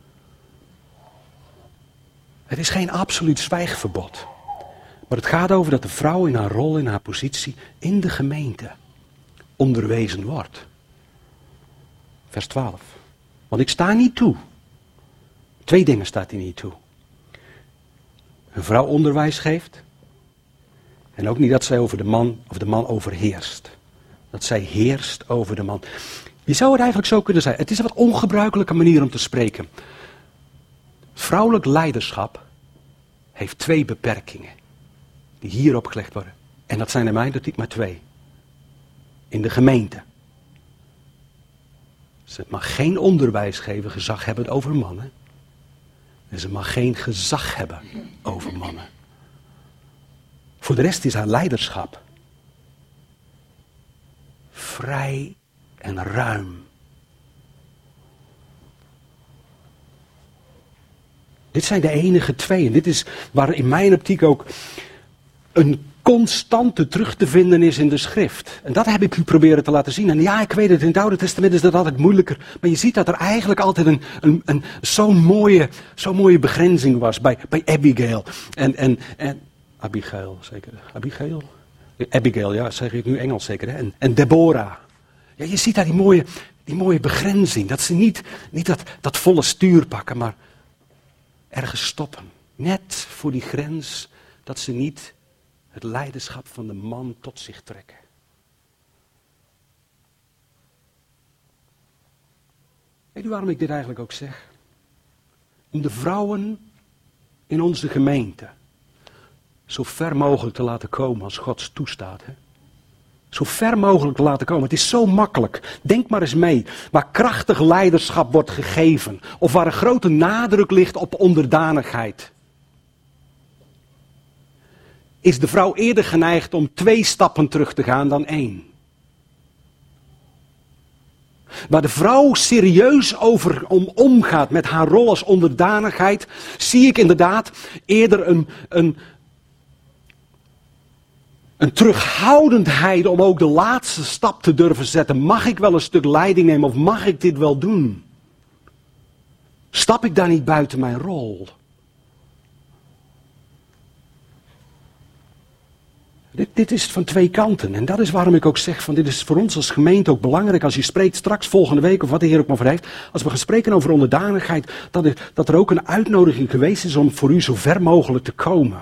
Het is geen absoluut zwijgverbod. Maar het gaat over dat de vrouw in haar rol, in haar positie, in de gemeente onderwezen wordt. Vers twaalf. Want ik sta niet toe. Twee dingen staat hij niet toe. Een vrouw onderwijs geeft. En ook niet dat zij over de man of de man overheerst. Dat zij heerst over de man. Je zou het eigenlijk zo kunnen zeggen. Het is een wat ongebruikelijke manier om te spreken. Vrouwelijk leiderschap heeft twee beperkingen. Die hier opgelegd worden. En dat zijn er mij natuurlijk maar twee. In de gemeente. Ze mag geen onderwijs geven, gezag hebben over mannen. En ze mag geen gezag hebben over mannen. Voor de rest is haar leiderschap vrij en ruim. Dit zijn de enige twee. En dit is waar in mijn optiek ook een constante terug te vinden is in de schrift. En dat heb ik u proberen te laten zien. En ja, ik weet het, in het Oude Testament is dat altijd moeilijker. Maar je ziet dat er eigenlijk altijd een, een, een, zo'n mooie, zo'n mooie begrenzing was bij, bij Abigail. En, en, en Abigail, zeker. Abigail? Abigail, ja, zeg ik nu Engels zeker. Hè? En, en Deborah. Ja, je ziet daar die mooie, die mooie begrenzing. Dat ze niet, niet dat, dat volle stuur pakken, maar ergens stoppen. Net voor die grens dat ze niet het leiderschap van de man tot zich trekken. Weet u waarom ik dit eigenlijk ook zeg? Om de vrouwen in onze gemeente zo ver mogelijk te laten komen als God toestaat. Hè? Zo ver mogelijk te laten komen. Het is zo makkelijk. Denk maar eens mee. Waar krachtig leiderschap wordt gegeven. Of waar een grote nadruk ligt op onderdanigheid. Is de vrouw eerder geneigd om twee stappen terug te gaan dan één. Waar de vrouw serieus over om omgaat met haar rol als onderdanigheid, zie ik inderdaad eerder een, een, een terughoudendheid om ook de laatste stap te durven zetten. Mag ik wel een stuk leiding nemen of mag ik dit wel doen? Stap ik daar niet buiten mijn rol? Dit, dit is van twee kanten. En dat is waarom ik ook zeg, van dit is voor ons als gemeente ook belangrijk. Als je spreekt straks volgende week, of wat de Heer ook maar voor heeft. Als we gaan spreken over onderdanigheid, dat er, dat er ook een uitnodiging geweest is om voor u zo ver mogelijk te komen.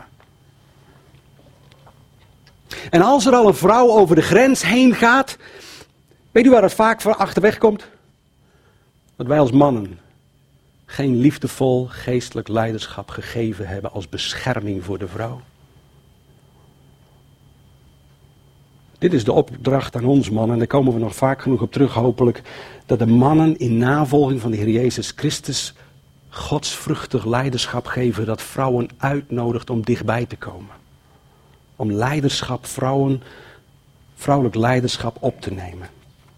En als er al een vrouw over de grens heen gaat, weet u waar het vaak voor achterweg komt? Dat wij als mannen geen liefdevol geestelijk leiderschap gegeven hebben als bescherming voor de vrouw. Dit is de opdracht aan ons mannen, en daar komen we nog vaak genoeg op terug hopelijk, dat de mannen in navolging van de Heer Jezus Christus godsvruchtig leiderschap geven, dat vrouwen uitnodigt om dichtbij te komen. Om leiderschap, vrouwen, vrouwelijk leiderschap op te nemen.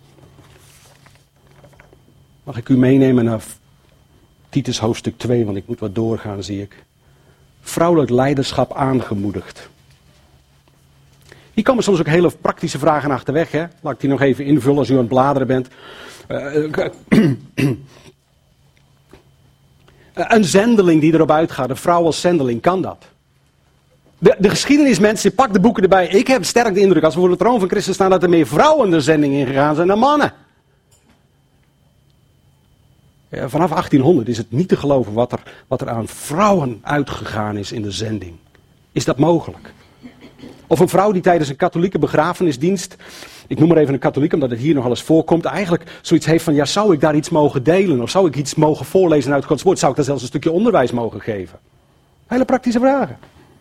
Mag ik u meenemen naar Titus hoofdstuk twee, want ik moet wat doorgaan, zie ik. Vrouwelijk leiderschap aangemoedigd. Hier komen soms ook hele praktische vragen achterweg. Hè? Laat ik die nog even invullen als u aan het bladeren bent. Uh, een zendeling die erop uitgaat, een vrouw als zendeling, kan dat? De, de geschiedenis, mensen, pak de boeken erbij. Ik heb sterk de indruk, als we voor de troon van Christus staan, dat er meer vrouwen de zending ingegaan zijn dan mannen. Ja, vanaf achttienhonderd is het niet te geloven wat er, wat er aan vrouwen uitgegaan is in de zending. Is dat mogelijk? Of een vrouw die tijdens een katholieke begrafenisdienst, ik noem maar even een katholiek omdat het hier nogal eens voorkomt, eigenlijk zoiets heeft van, ja, zou ik daar iets mogen delen? Of zou ik iets mogen voorlezen uit Gods woord? Zou ik daar zelfs een stukje onderwijs mogen geven? Hele praktische vragen.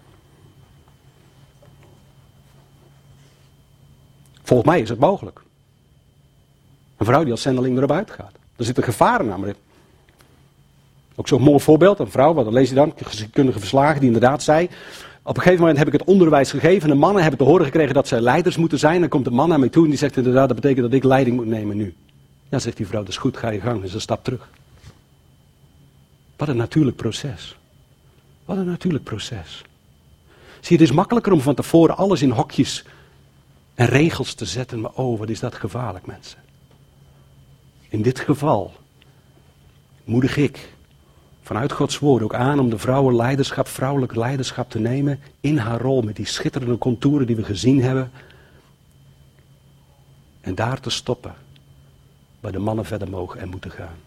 Volgens mij is het mogelijk. Een vrouw die als zendeling erop uitgaat. Er zitten gevaren namelijk. Ook zo'n mooi voorbeeld, een vrouw, wat lees je dan? Geschiedkundige verslagen die inderdaad zei, op een gegeven moment heb ik het onderwijs gegeven. De mannen hebben te horen gekregen dat zij leiders moeten zijn. Dan komt de man naar mij toe en die zegt inderdaad, dat betekent dat ik leiding moet nemen nu. Ja, zegt die vrouw, dat is goed, ga je gang. Dus een stap terug. Wat een natuurlijk proces. Wat een natuurlijk proces. Zie je, het is makkelijker om van tevoren alles in hokjes en regels te zetten. Maar oh, wat is dat gevaarlijk, mensen. In dit geval moedig ik vanuit Gods woord ook aan om de vrouwen leiderschap, vrouwelijk leiderschap te nemen in haar rol met die schitterende contouren die we gezien hebben. En daar te stoppen waar de mannen verder mogen en moeten gaan.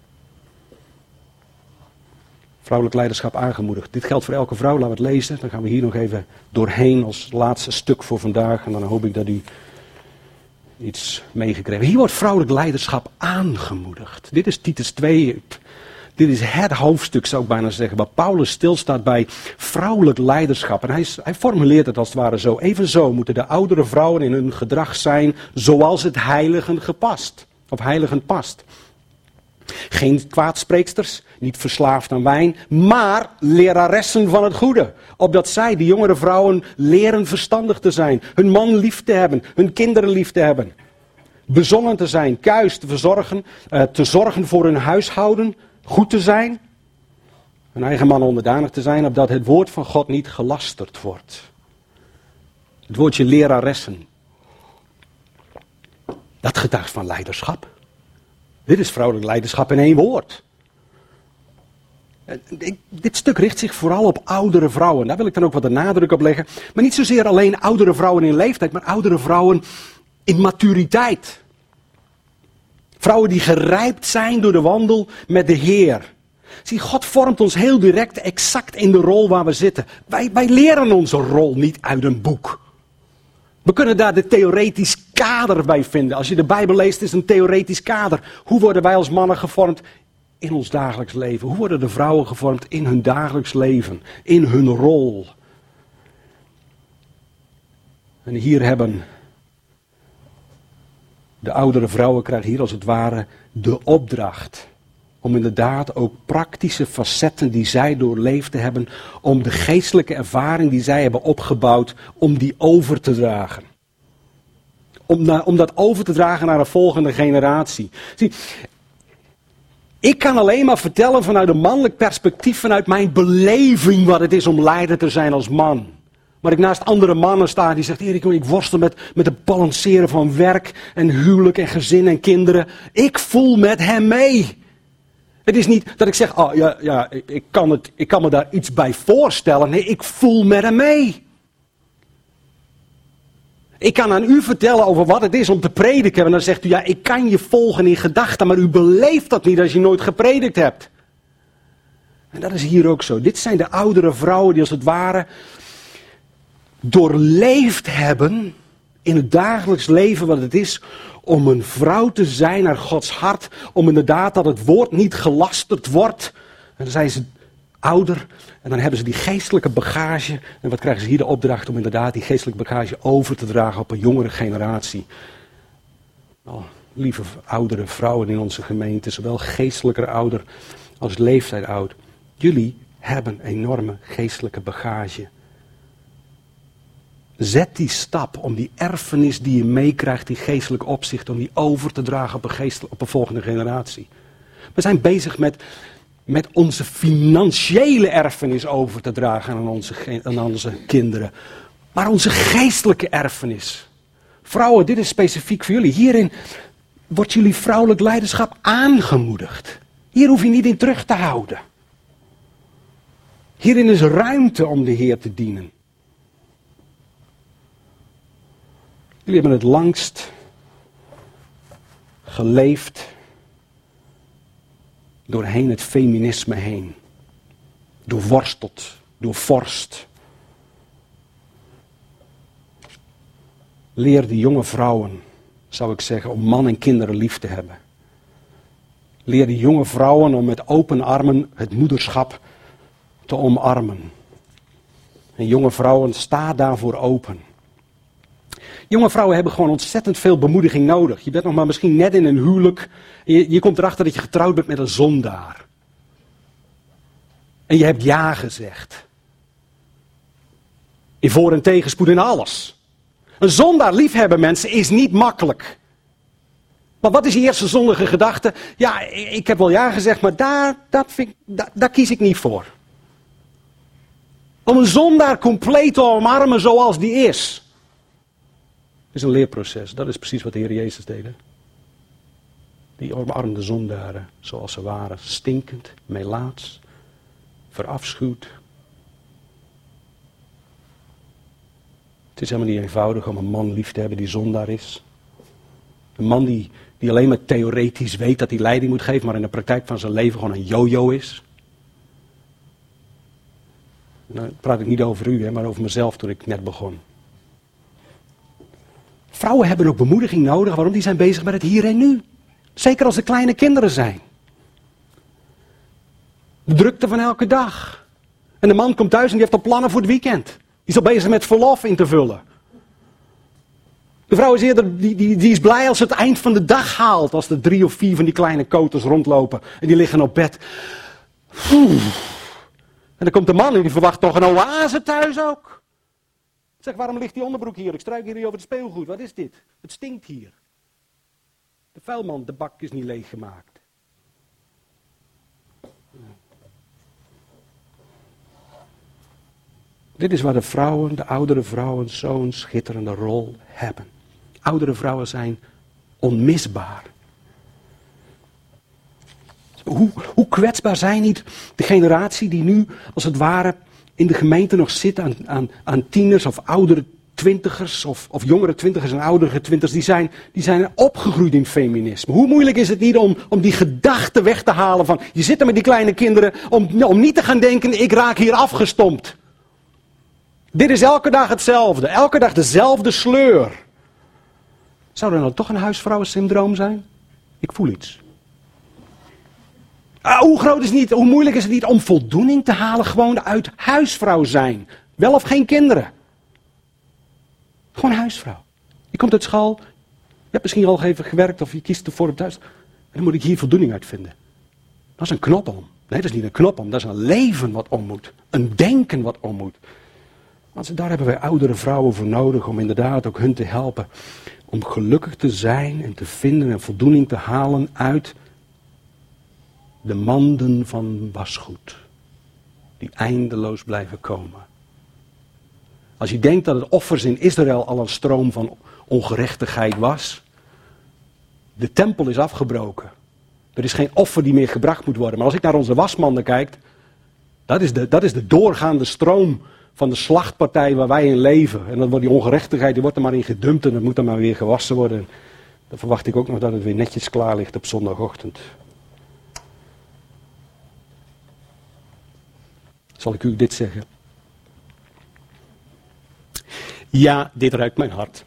Vrouwelijk leiderschap aangemoedigd. Dit geldt voor elke vrouw, laten we het lezen. Dan gaan we hier nog even doorheen als laatste stuk voor vandaag. En dan hoop ik dat u iets meegekregen. Hier wordt vrouwelijk leiderschap aangemoedigd. Dit is Titus twee. Dit is het hoofdstuk, zou ik bijna zeggen, waar Paulus stilstaat bij vrouwelijk leiderschap. En hij, hij formuleert het als het ware zo. Evenzo moeten de oudere vrouwen in hun gedrag zijn zoals het heiligen gepast. Of heiligen past. Geen kwaadspreeksters, niet verslaafd aan wijn, maar leraressen van het goede. Opdat zij, de jongere vrouwen, leren verstandig te zijn, hun man lief te hebben, hun kinderen lief te hebben. Bezonnen te zijn, kuis te verzorgen, uh, te zorgen voor hun huishouden, goed te zijn. Hun eigen man onderdanig te zijn, opdat het woord van God niet gelasterd wordt. Het woordje leraressen. Dat getuigt van leiderschap. Dit is vrouwelijk leiderschap in één woord. Dit stuk richt zich vooral op oudere vrouwen. Daar wil ik dan ook wat de nadruk op leggen. Maar niet zozeer alleen oudere vrouwen in leeftijd, maar oudere vrouwen in maturiteit. Vrouwen die gerijpt zijn door de wandel met de Heer. Zie, God vormt ons heel direct exact in de rol waar we zitten. Wij, wij leren onze rol niet uit een boek. We kunnen daar de theoretisch kader bij vinden. Als je de Bijbel leest, is het een theoretisch kader. Hoe worden wij als mannen gevormd in ons dagelijks leven? Hoe worden de vrouwen gevormd in hun dagelijks leven? In hun rol? En hier hebben de oudere vrouwen krijgen hier als het ware de opdracht om inderdaad ook praktische facetten die zij doorleefd hebben, om de geestelijke ervaring die zij hebben opgebouwd, om die over te dragen. Om, na, om dat over te dragen naar een volgende generatie. Zie, ik kan alleen maar vertellen vanuit een mannelijk perspectief, vanuit mijn beleving wat het is om leider te zijn als man. Maar ik naast andere mannen sta die zegt, Erik, ik worstel met, met het balanceren van werk en huwelijk en gezin en kinderen. Ik voel met hem mee. Het is niet dat ik zeg, oh ja, ja ik, ik, kan het, ik kan me daar iets bij voorstellen. Nee, ik voel met hem mee. Ik kan aan u vertellen over wat het is om te prediken. En dan zegt u, ja, ik kan je volgen in gedachten, maar u beleeft dat niet als je nooit gepredikt hebt. En dat is hier ook zo. Dit zijn de oudere vrouwen die als het ware doorleefd hebben in het dagelijks leven wat het is om een vrouw te zijn naar Gods hart. Om inderdaad dat het woord niet gelasterd wordt. En dan zijn ze ouder en dan hebben ze die geestelijke bagage. En wat krijgen ze hier de opdracht om inderdaad die geestelijke bagage over te dragen op een jongere generatie. Oh, lieve oudere vrouwen in onze gemeente, zowel geestelijker ouder als leeftijd oud. Jullie hebben enorme geestelijke bagage. Zet die stap om die erfenis die je meekrijgt, die geestelijk opzicht, om die over te dragen op een, geestelijk, op een volgende generatie. We zijn bezig met, met onze financiële erfenis over te dragen aan onze, aan onze kinderen. Maar onze geestelijke erfenis. Vrouwen, dit is specifiek voor jullie. Hierin wordt jullie vrouwelijk leiderschap aangemoedigd. Hier hoef je niet in terug te houden. Hierin is ruimte om de Heer te dienen. Jullie hebben het langst geleefd doorheen het feminisme heen. Doorworsteld, doorvorst. Leer de jonge vrouwen, zou ik zeggen, om man en kinderen lief te hebben. Leer de jonge vrouwen om met open armen het moederschap te omarmen. En jonge vrouwen, sta daarvoor open. Jonge vrouwen hebben gewoon ontzettend veel bemoediging nodig. Je bent nog maar misschien net in een huwelijk. Je, je komt erachter dat je getrouwd bent met een zondaar. En je hebt ja gezegd. In voor- en tegenspoed in alles. Een zondaar liefhebben, mensen, is niet makkelijk. Maar wat is je eerste zondige gedachte? Ja, ik heb wel ja gezegd, maar daar, dat vind ik, daar, daar kies ik niet voor. Om een zondaar compleet te omarmen zoals die is. Het is een leerproces. Dat is precies wat de Heer Jezus deed. Hè? Die omarmde zondaren zoals ze waren. Stinkend, melaats, verafschuwd. Het is helemaal niet eenvoudig om een man lief te hebben die zondaar is. Een man die, die alleen maar theoretisch weet dat hij leiding moet geven, maar in de praktijk van zijn leven gewoon een yo-yo is. Nou praat ik niet over u, hè, maar over mezelf toen ik net begon. Vrouwen hebben ook bemoediging nodig. Waarom? Die zijn bezig met het hier en nu. Zeker als er kleine kinderen zijn. De drukte van elke dag. En de man komt thuis en die heeft al plannen voor het weekend. Die is al bezig met verlof in te vullen. De vrouw is eerder, die, die, die is blij als ze het eind van de dag haalt. Als er drie of vier van die kleine koters rondlopen. En die liggen op bed. Oeh. En dan komt de man en die verwacht toch een oase thuis ook. Zeg, waarom ligt die onderbroek hier? Ik struik hier over het speelgoed. Wat is dit? Het stinkt hier. De vuilman, de bak is niet leeggemaakt. Dit is waar de vrouwen, de oudere vrouwen, zo'n schitterende rol hebben. Oudere vrouwen zijn onmisbaar. Hoe, hoe kwetsbaar zijn niet de generatie die nu, als het ware, in de gemeente nog zit aan, aan, aan tieners of oudere twintigers of, of jongere twintigers en oudere twintigers, die zijn, die zijn opgegroeid in feminisme. Hoe moeilijk is het niet om, om die gedachte weg te halen van, je zit er met die kleine kinderen, om, om niet te gaan denken, ik raak hier afgestompt. Dit is elke dag hetzelfde, elke dag dezelfde sleur. Zou er nou toch een huisvrouwensyndroom zijn? Ik voel iets. Uh, hoe groot is het niet, hoe moeilijk is het niet om voldoening te halen gewoon uit huisvrouw zijn? Wel of geen kinderen? Gewoon huisvrouw. Je komt uit school, je hebt misschien al even gewerkt of je kiest ervoor op thuis. En dan moet ik hier voldoening uit vinden. Dat is een knop om. Nee, dat is niet een knop om, dat is een leven wat om moet. Een denken wat om moet. Want daar hebben wij oudere vrouwen voor nodig om inderdaad ook hun te helpen. Om gelukkig te zijn en te vinden en voldoening te halen uit de manden van wasgoed. Die eindeloos blijven komen. Als je denkt dat het offers in Israël al een stroom van ongerechtigheid was. De tempel is afgebroken. Er is geen offer die meer gebracht moet worden. Maar als ik naar onze wasmanden kijk. Dat is de, dat is de doorgaande stroom van de slachtpartij waar wij in leven. En dan wordt die ongerechtigheid, die wordt er maar in gedumpt en dat moet dan maar weer gewassen worden. Dan verwacht ik ook nog dat het weer netjes klaar ligt op zondagochtend. Zal ik u dit zeggen? Ja, dit ruikt mijn hart.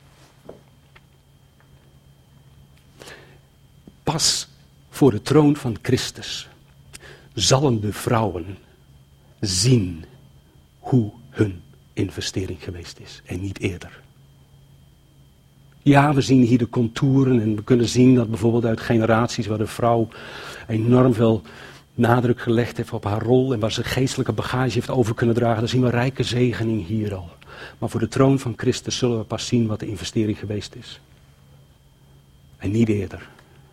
Pas voor de troon van Christus zullen de vrouwen zien hoe hun investering geweest is en niet eerder. Ja, we zien hier de contouren en we kunnen zien dat bijvoorbeeld uit generaties waar de vrouw enorm veel nadruk gelegd heeft op haar rol en waar ze geestelijke bagage heeft over kunnen dragen, dan zien we rijke zegening hier al. Maar voor de troon van Christus zullen we pas zien wat de investering geweest is. En niet eerder.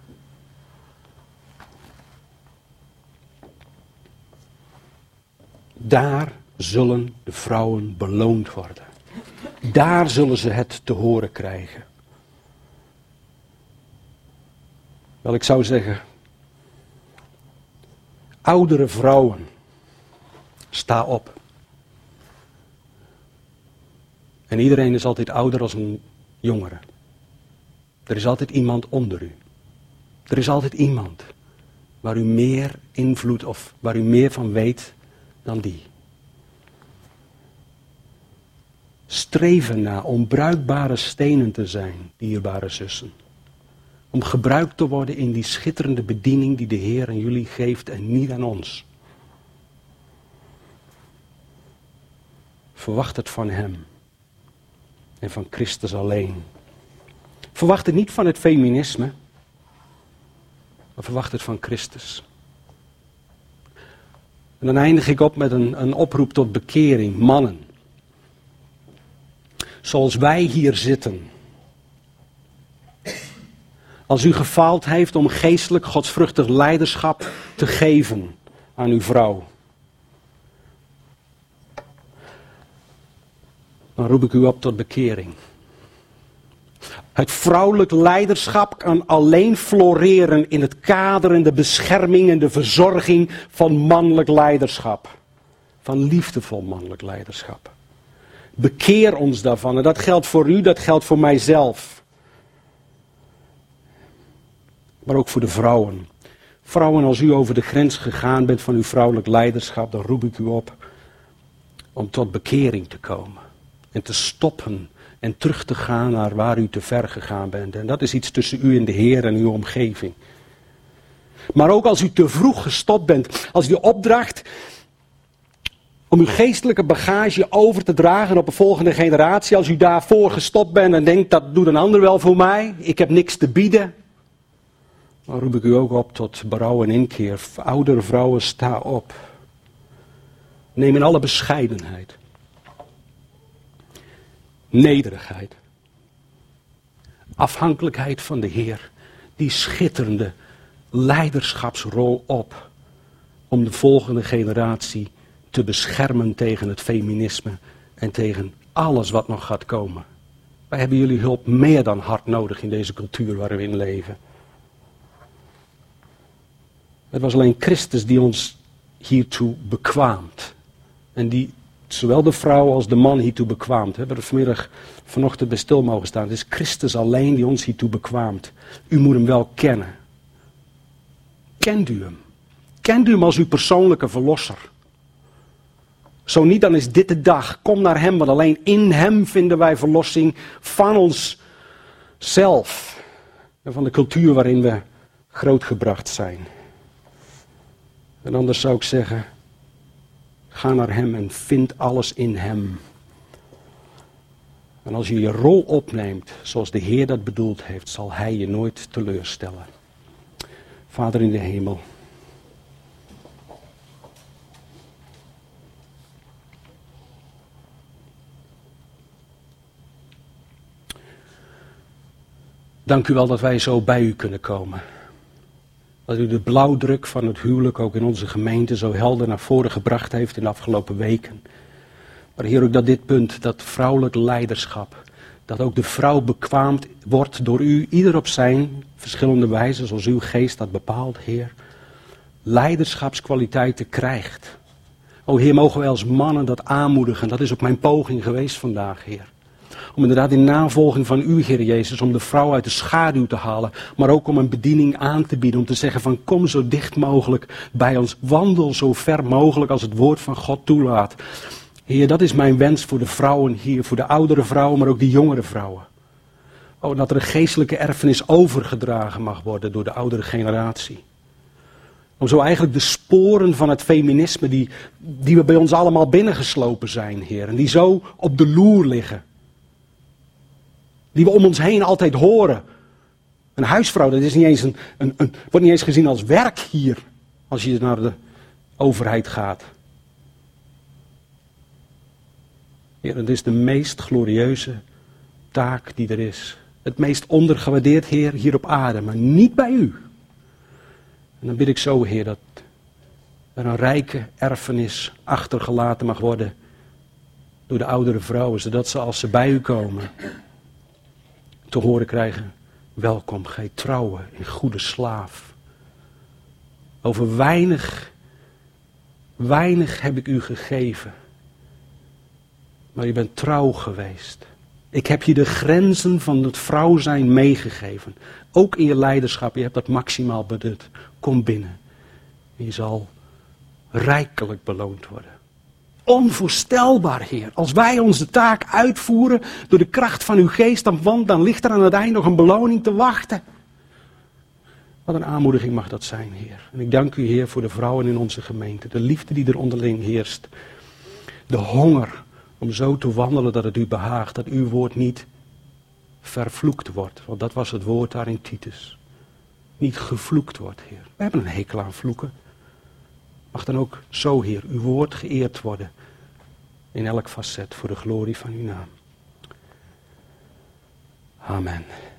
Daar zullen de vrouwen beloond worden. Daar zullen ze het te horen krijgen. Wel, ik zou zeggen, oudere vrouwen, sta op. En iedereen is altijd ouder als een jongere. Er is altijd iemand onder u. Er is altijd iemand waar u meer invloed of waar u meer van weet dan die. Streven na om bruikbare stenen te zijn, dierbare zussen. Om gebruikt te worden in die schitterende bediening die de Heer aan jullie geeft en niet aan ons. Verwacht het van Hem. En van Christus alleen. Verwacht het niet van het feminisme. Maar verwacht het van Christus. En dan eindig ik op met een, een oproep tot bekering. Mannen. Zoals wij hier zitten. Als u gefaald heeft om geestelijk godsvruchtig leiderschap te geven aan uw vrouw. Dan roep ik u op tot bekering. Het vrouwelijk leiderschap kan alleen floreren in het kader en de bescherming en de verzorging van mannelijk leiderschap. Van liefdevol mannelijk leiderschap. Bekeer ons daarvan. En dat geldt voor u, dat geldt voor mijzelf. Maar ook voor de vrouwen. Vrouwen, als u over de grens gegaan bent van uw vrouwelijk leiderschap, dan roep ik u op om tot bekering te komen. En te stoppen en terug te gaan naar waar u te ver gegaan bent. En dat is iets tussen u en de Heer en uw omgeving. Maar ook als u te vroeg gestopt bent, als u de opdracht om uw geestelijke bagage over te dragen op de volgende generatie, als u daarvoor gestopt bent en denkt dat doet een ander wel voor mij, ik heb niks te bieden. Dan roep ik u ook op tot berouw en inkeer. Oudere vrouwen, sta op. Neem in alle bescheidenheid, nederigheid, afhankelijkheid van de Heer, die schitterende leiderschapsrol op om de volgende generatie te beschermen tegen het feminisme en tegen alles wat nog gaat komen. Wij hebben jullie hulp meer dan hard nodig in deze cultuur waar we in leven. Het was alleen Christus die ons hiertoe bekwaamt. En die zowel de vrouw als de man hiertoe bekwaamt. We hebben er vanmiddag vanochtend bij stil mogen staan. Het is Christus alleen die ons hiertoe bekwaamt. U moet hem wel kennen. Kent u hem? Kent u hem als uw persoonlijke verlosser? Zo niet, dan is dit de dag. Kom naar hem, want alleen in hem vinden wij verlossing van onszelf. En van de cultuur waarin we grootgebracht zijn. En anders zou ik zeggen, ga naar hem en vind alles in hem. En als je je rol opneemt zoals de Heer dat bedoeld heeft, zal hij je nooit teleurstellen. Vader in de hemel. Dank u wel dat wij zo bij u kunnen komen. Dat u de blauwdruk van het huwelijk ook in onze gemeente zo helder naar voren gebracht heeft in de afgelopen weken. Maar Heer, ook dat dit punt, dat vrouwelijk leiderschap, dat ook de vrouw bekwaamd wordt door u, ieder op zijn verschillende wijze, zoals uw geest dat bepaalt, Heer, leiderschapskwaliteiten krijgt. O Heer, mogen wij als mannen dat aanmoedigen. Dat is ook mijn poging geweest vandaag, Heer. Om inderdaad in navolging van u, Heer Jezus, om de vrouw uit de schaduw te halen. Maar ook om een bediening aan te bieden. Om te zeggen van kom zo dicht mogelijk bij ons. Wandel zo ver mogelijk als het woord van God toelaat. Heer, dat is mijn wens voor de vrouwen hier. Voor de oudere vrouwen, maar ook de jongere vrouwen. Oh, dat er een geestelijke erfenis overgedragen mag worden door de oudere generatie. Om zo eigenlijk de sporen van het feminisme die, die we bij ons allemaal binnengeslopen zijn, Heer. En die zo op de loer liggen. Die we om ons heen altijd horen. Een huisvrouw, dat is niet eens een, een, een, wordt niet eens gezien als werk hier. Als je naar de overheid gaat. Heer, het is de meest glorieuze taak die er is. Het meest ondergewaardeerd, Heer, hier op aarde. Maar niet bij u. En dan bid ik zo, Heer, dat er een rijke erfenis achtergelaten mag worden door de oudere vrouwen. Zodat ze als ze bij u komen te horen krijgen, welkom, gij trouwe en goede slaaf. Over weinig, weinig heb ik u gegeven. Maar je bent trouw geweest. Ik heb je de grenzen van het vrouw zijn meegegeven. Ook in je leiderschap, je hebt dat maximaal benut. Kom binnen. Je zal rijkelijk beloond worden. Onvoorstelbaar, Heer. Als wij onze taak uitvoeren door de kracht van uw geest, dan, dan ligt er aan het eind nog een beloning te wachten. Wat een aanmoediging mag dat zijn, Heer. En ik dank u, Heer, voor de vrouwen in onze gemeente. De liefde die er onderling heerst. De honger om zo te wandelen dat het u behaagt. Dat uw woord niet vervloekt wordt. Want dat was het woord daar in Titus. Niet gevloekt wordt, Heer. We hebben een hekel aan vloeken. Mag dan ook zo, Heer, uw woord geëerd worden. In elk facet voor de glorie van uw naam. Amen.